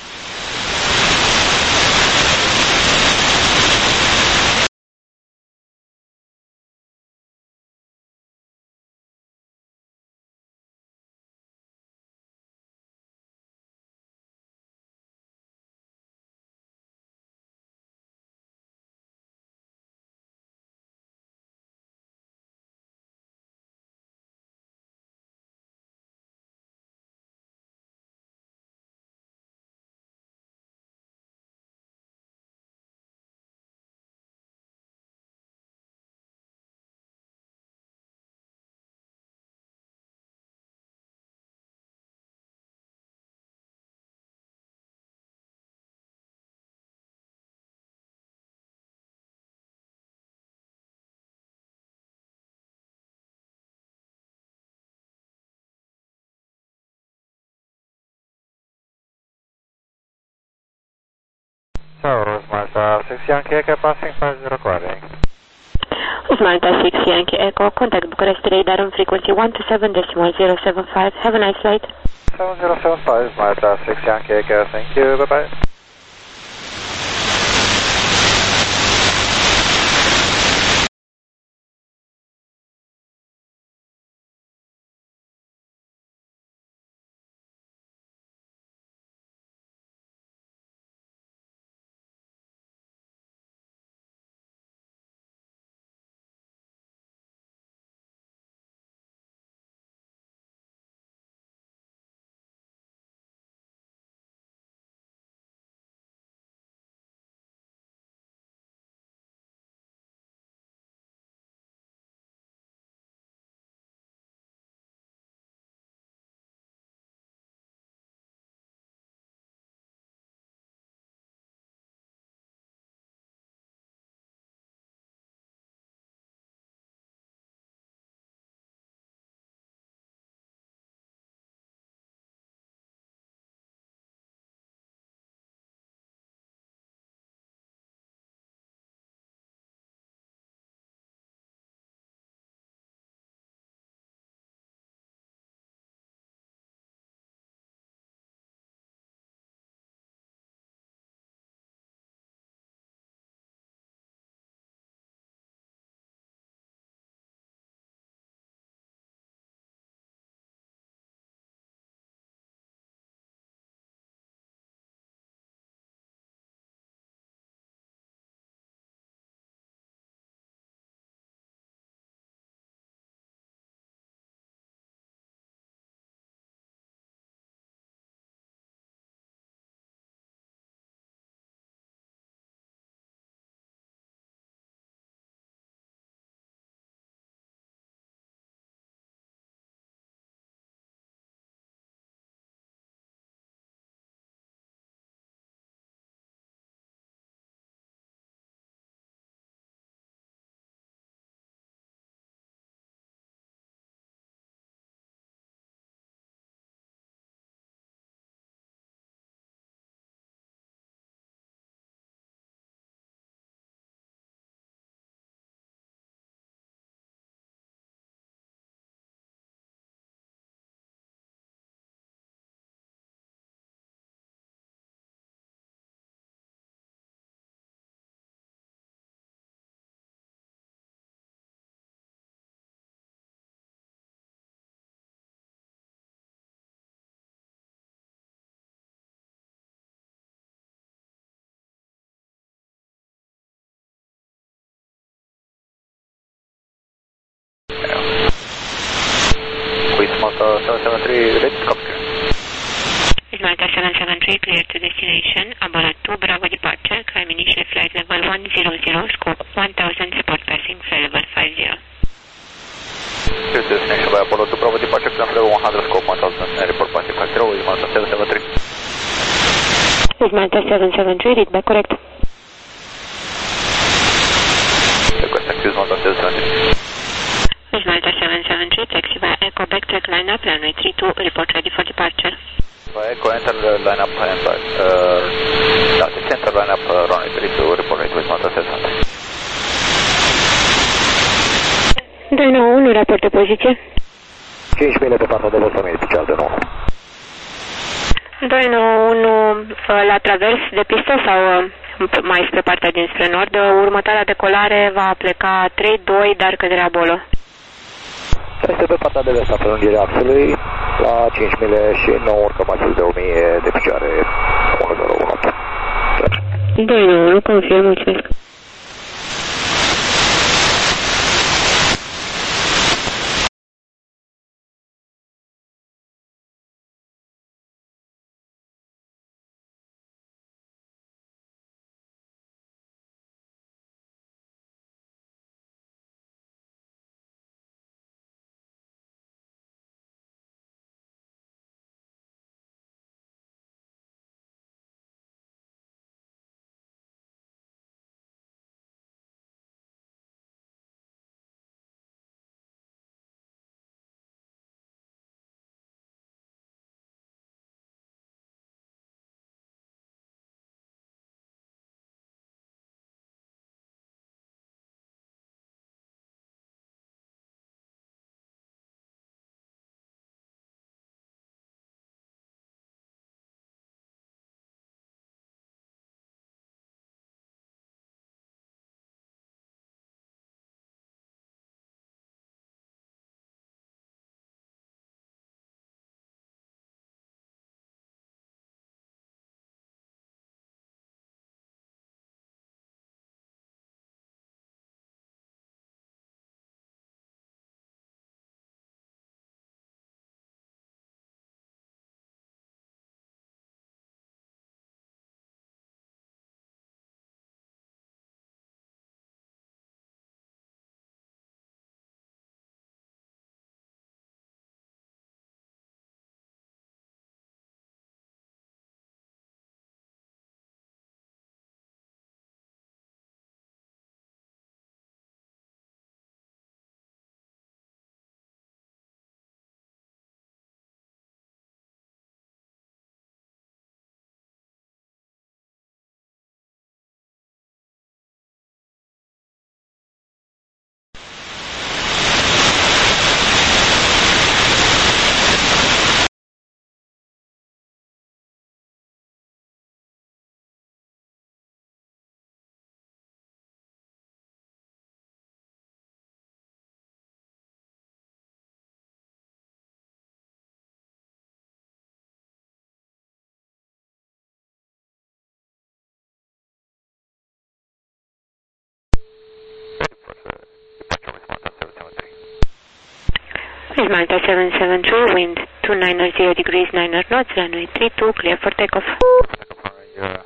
So, Malta 6 Yankee Echo passing 50 recording. With Malta 6 Yankee Echo, contact Bucharest radar on frequency 127.075. Have a nice flight. 7075, Malta 6 Yankee Echo, thank you, bye-bye. 773, ready, copy. Malta 773, clear to destination. Abort 2, Bravo departure. Climb initial flight level 100, scope 1000, support passing, flight level 50. Clear to destination by Apollo 2, Bravo departure, climb level 100, scope 1000, report passing 50, with Malta 773. With Malta 773, read back correct. Request access Malta 773. With Malta 773, taxi by Echo, backtrack lineup, runway 32, report ready for departure. By Echo, enter lineup and enter lineup runway 32, report ready with Malta 773. 291, raport de poziție. 5 mile pe partea de vest, oficial de nou. 291 la travers de pistă sau mai spre partea dinspre nord. Următoarea decolare va pleca 3-2, dar către Apollo. Este pe partea de vest a prelungirea axului, la 5 mile și nou urcă mai sus de 1000 de picioare 1018. 291, confirm, mulțumesc. With Malta 773, wind 290 degrees 9 knots, runway 32, clear for takeoff.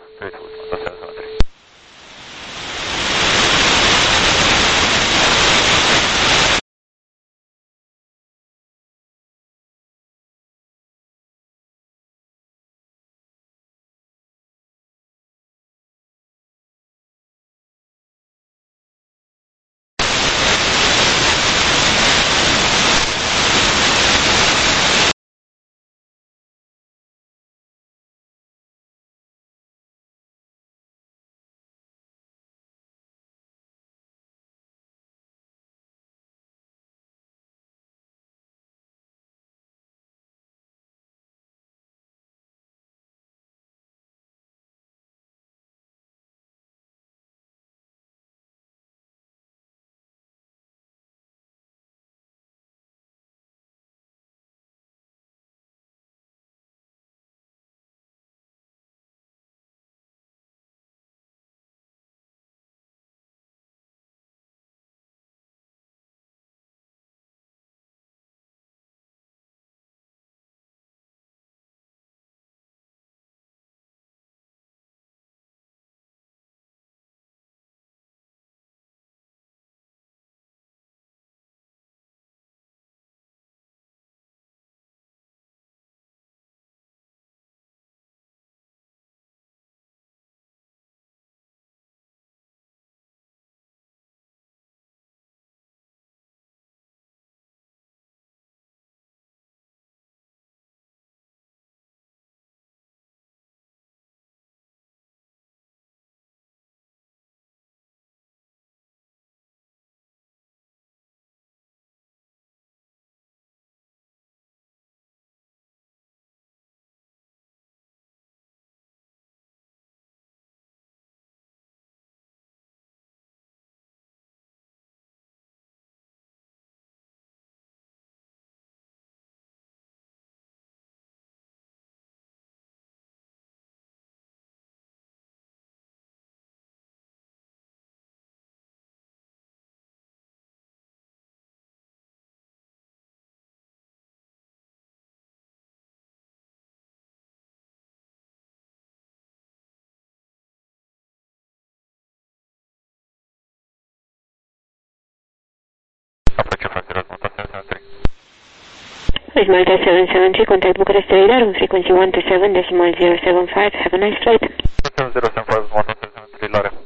is Malta 773, contact Bucharest radar on frequency 127.075. Have a nice flight. 7075, 173, Lare.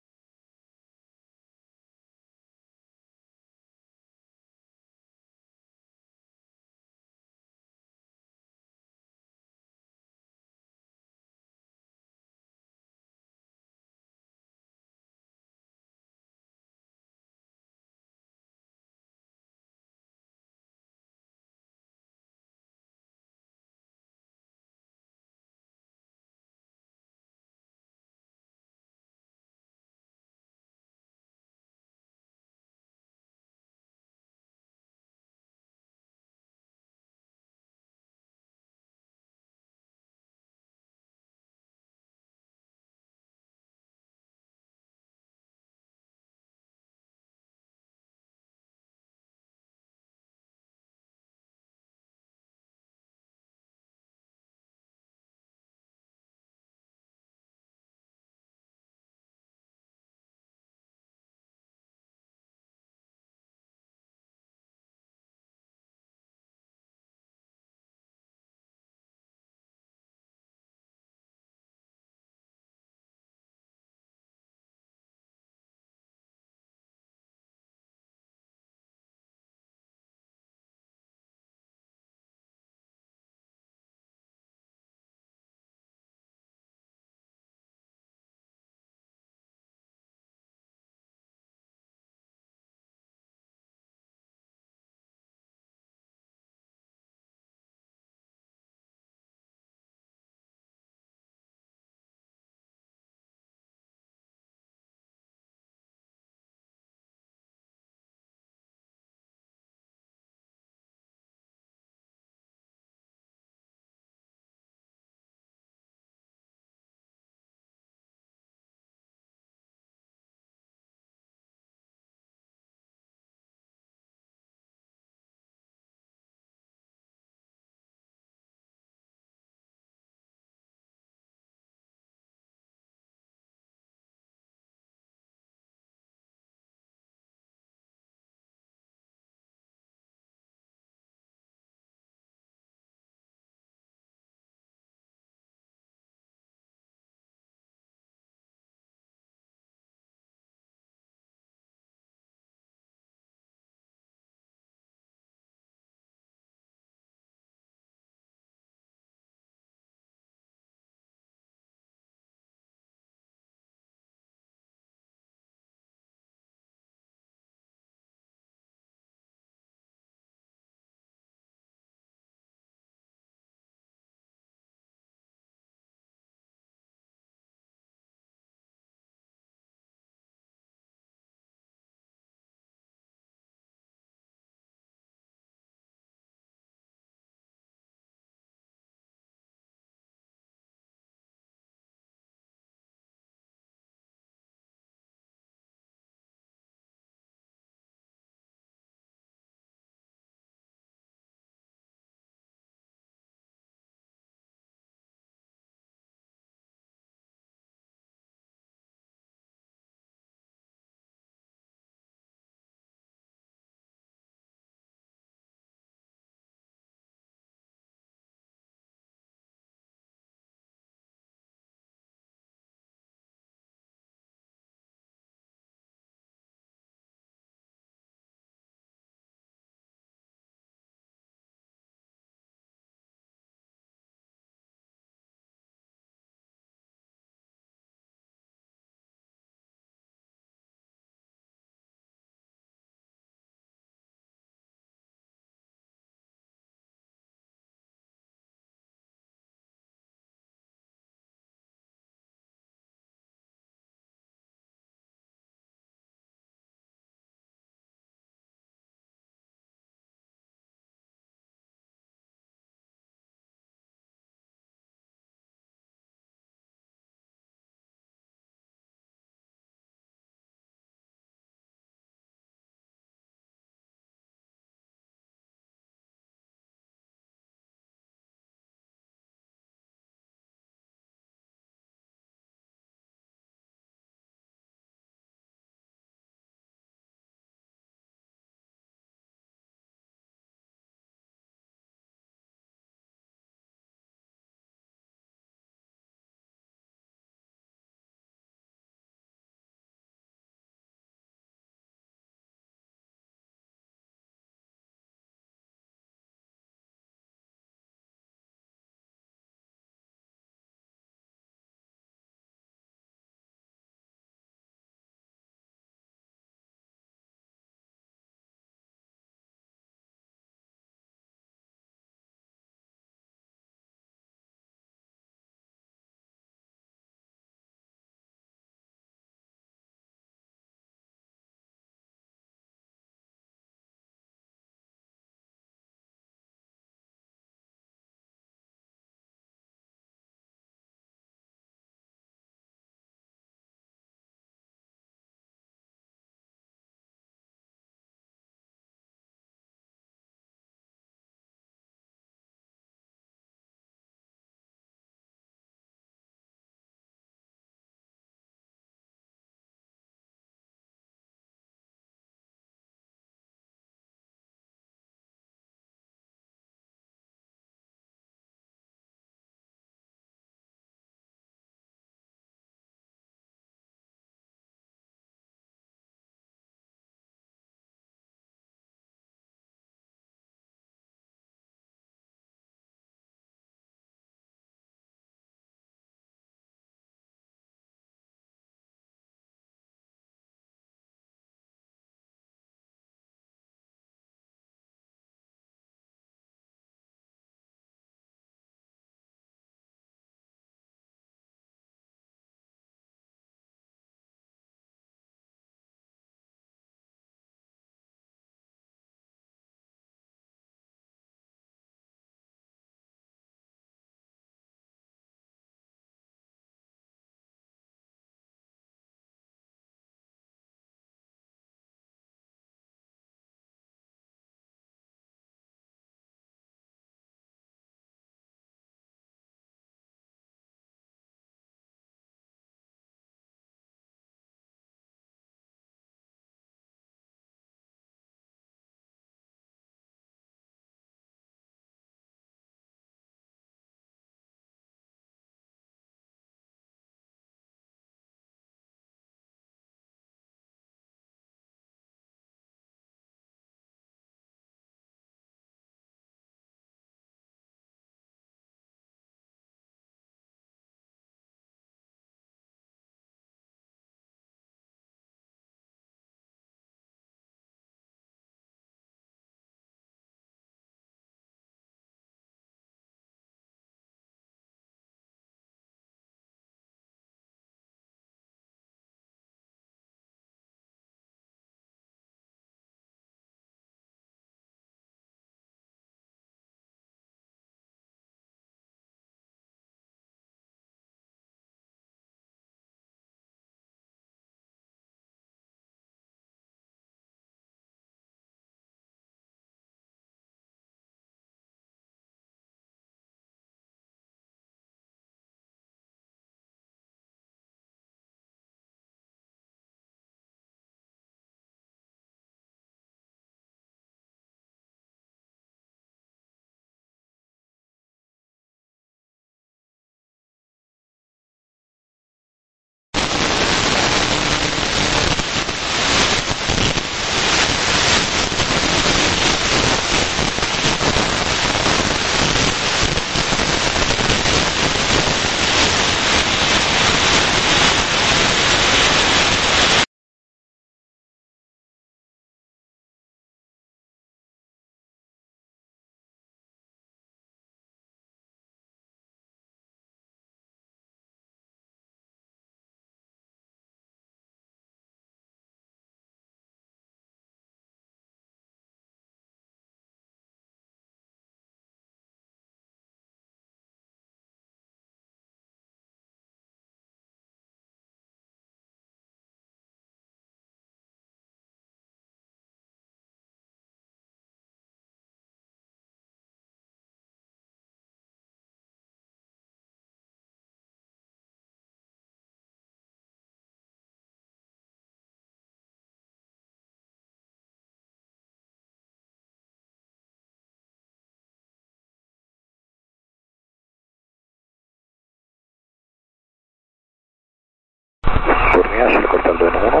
291.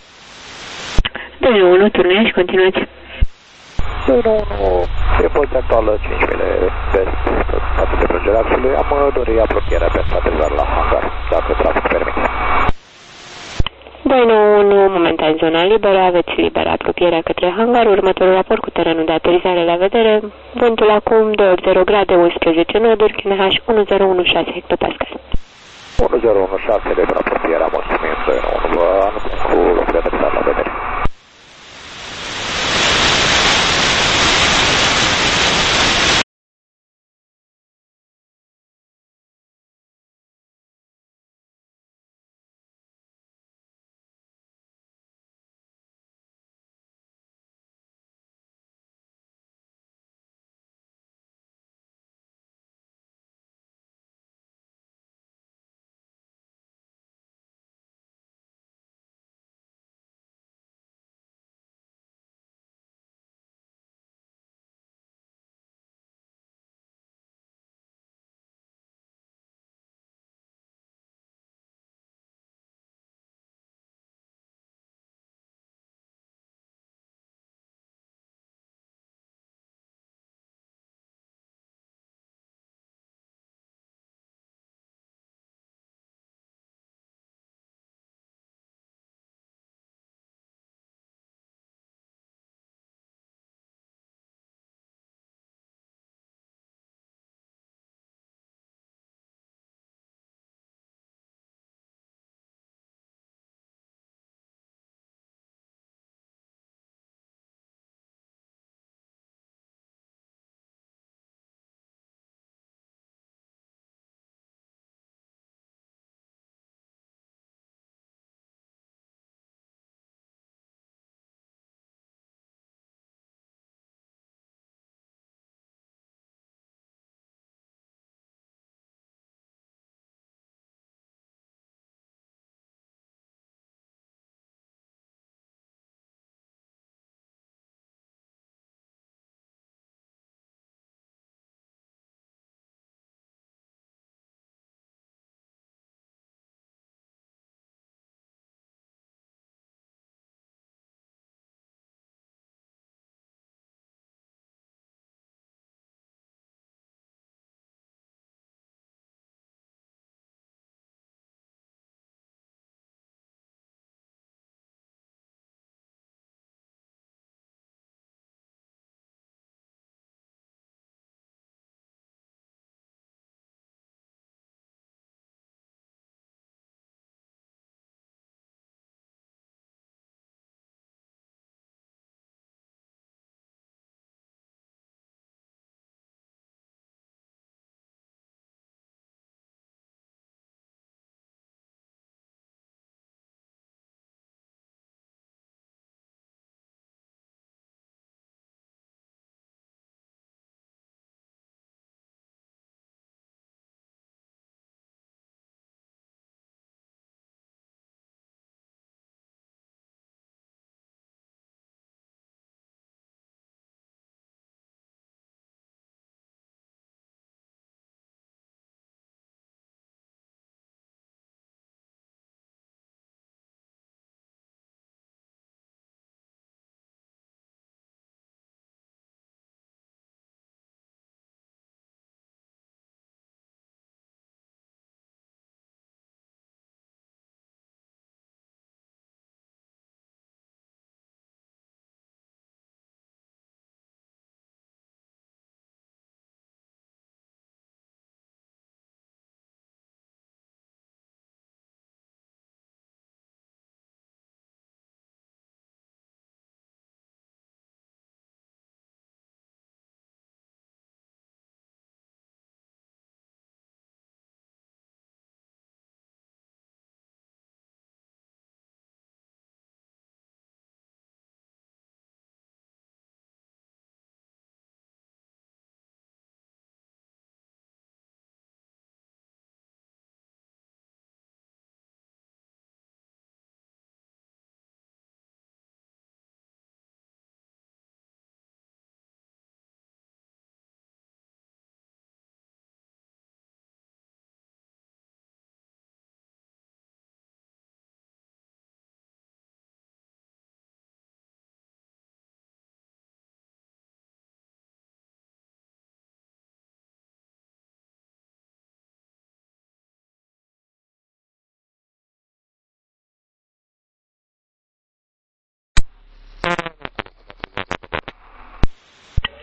291, turnuiești, continuați. 291, e poziția actuală 5 mile vest față de prelungirea axului. Am dorit apropierea pentru aterizare la hangar, dacă traficul permite. 291, momentan zona liberă, aveți liberă apropierea către hangar, următorul raport cu terenul de aterizare la vedere, vântul acum 280 grade, 11 noduri, QNH 1016 hectopascal. 1016 de apropierea, mulțumim, 291, vă anunț cu loc de aterizare la vedere.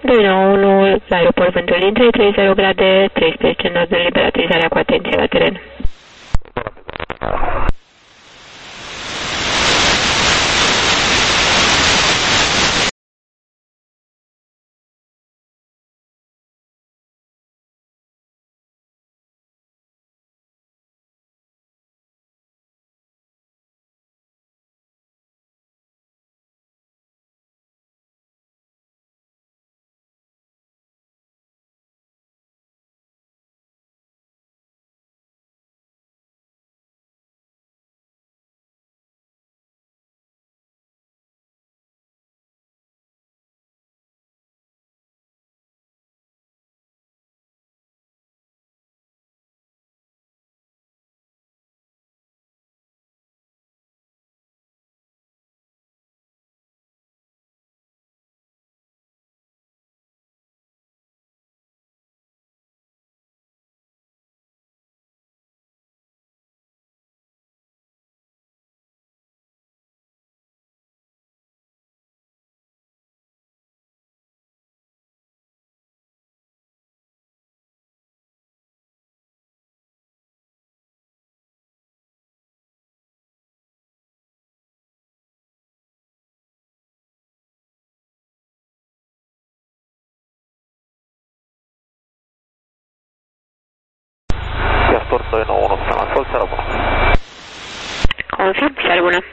291 la aeroport vântul din 330 grade, 13 noduri, liber aterizarea cu atenție la teren. Castor 291, seara bună. Confirm, seara bună.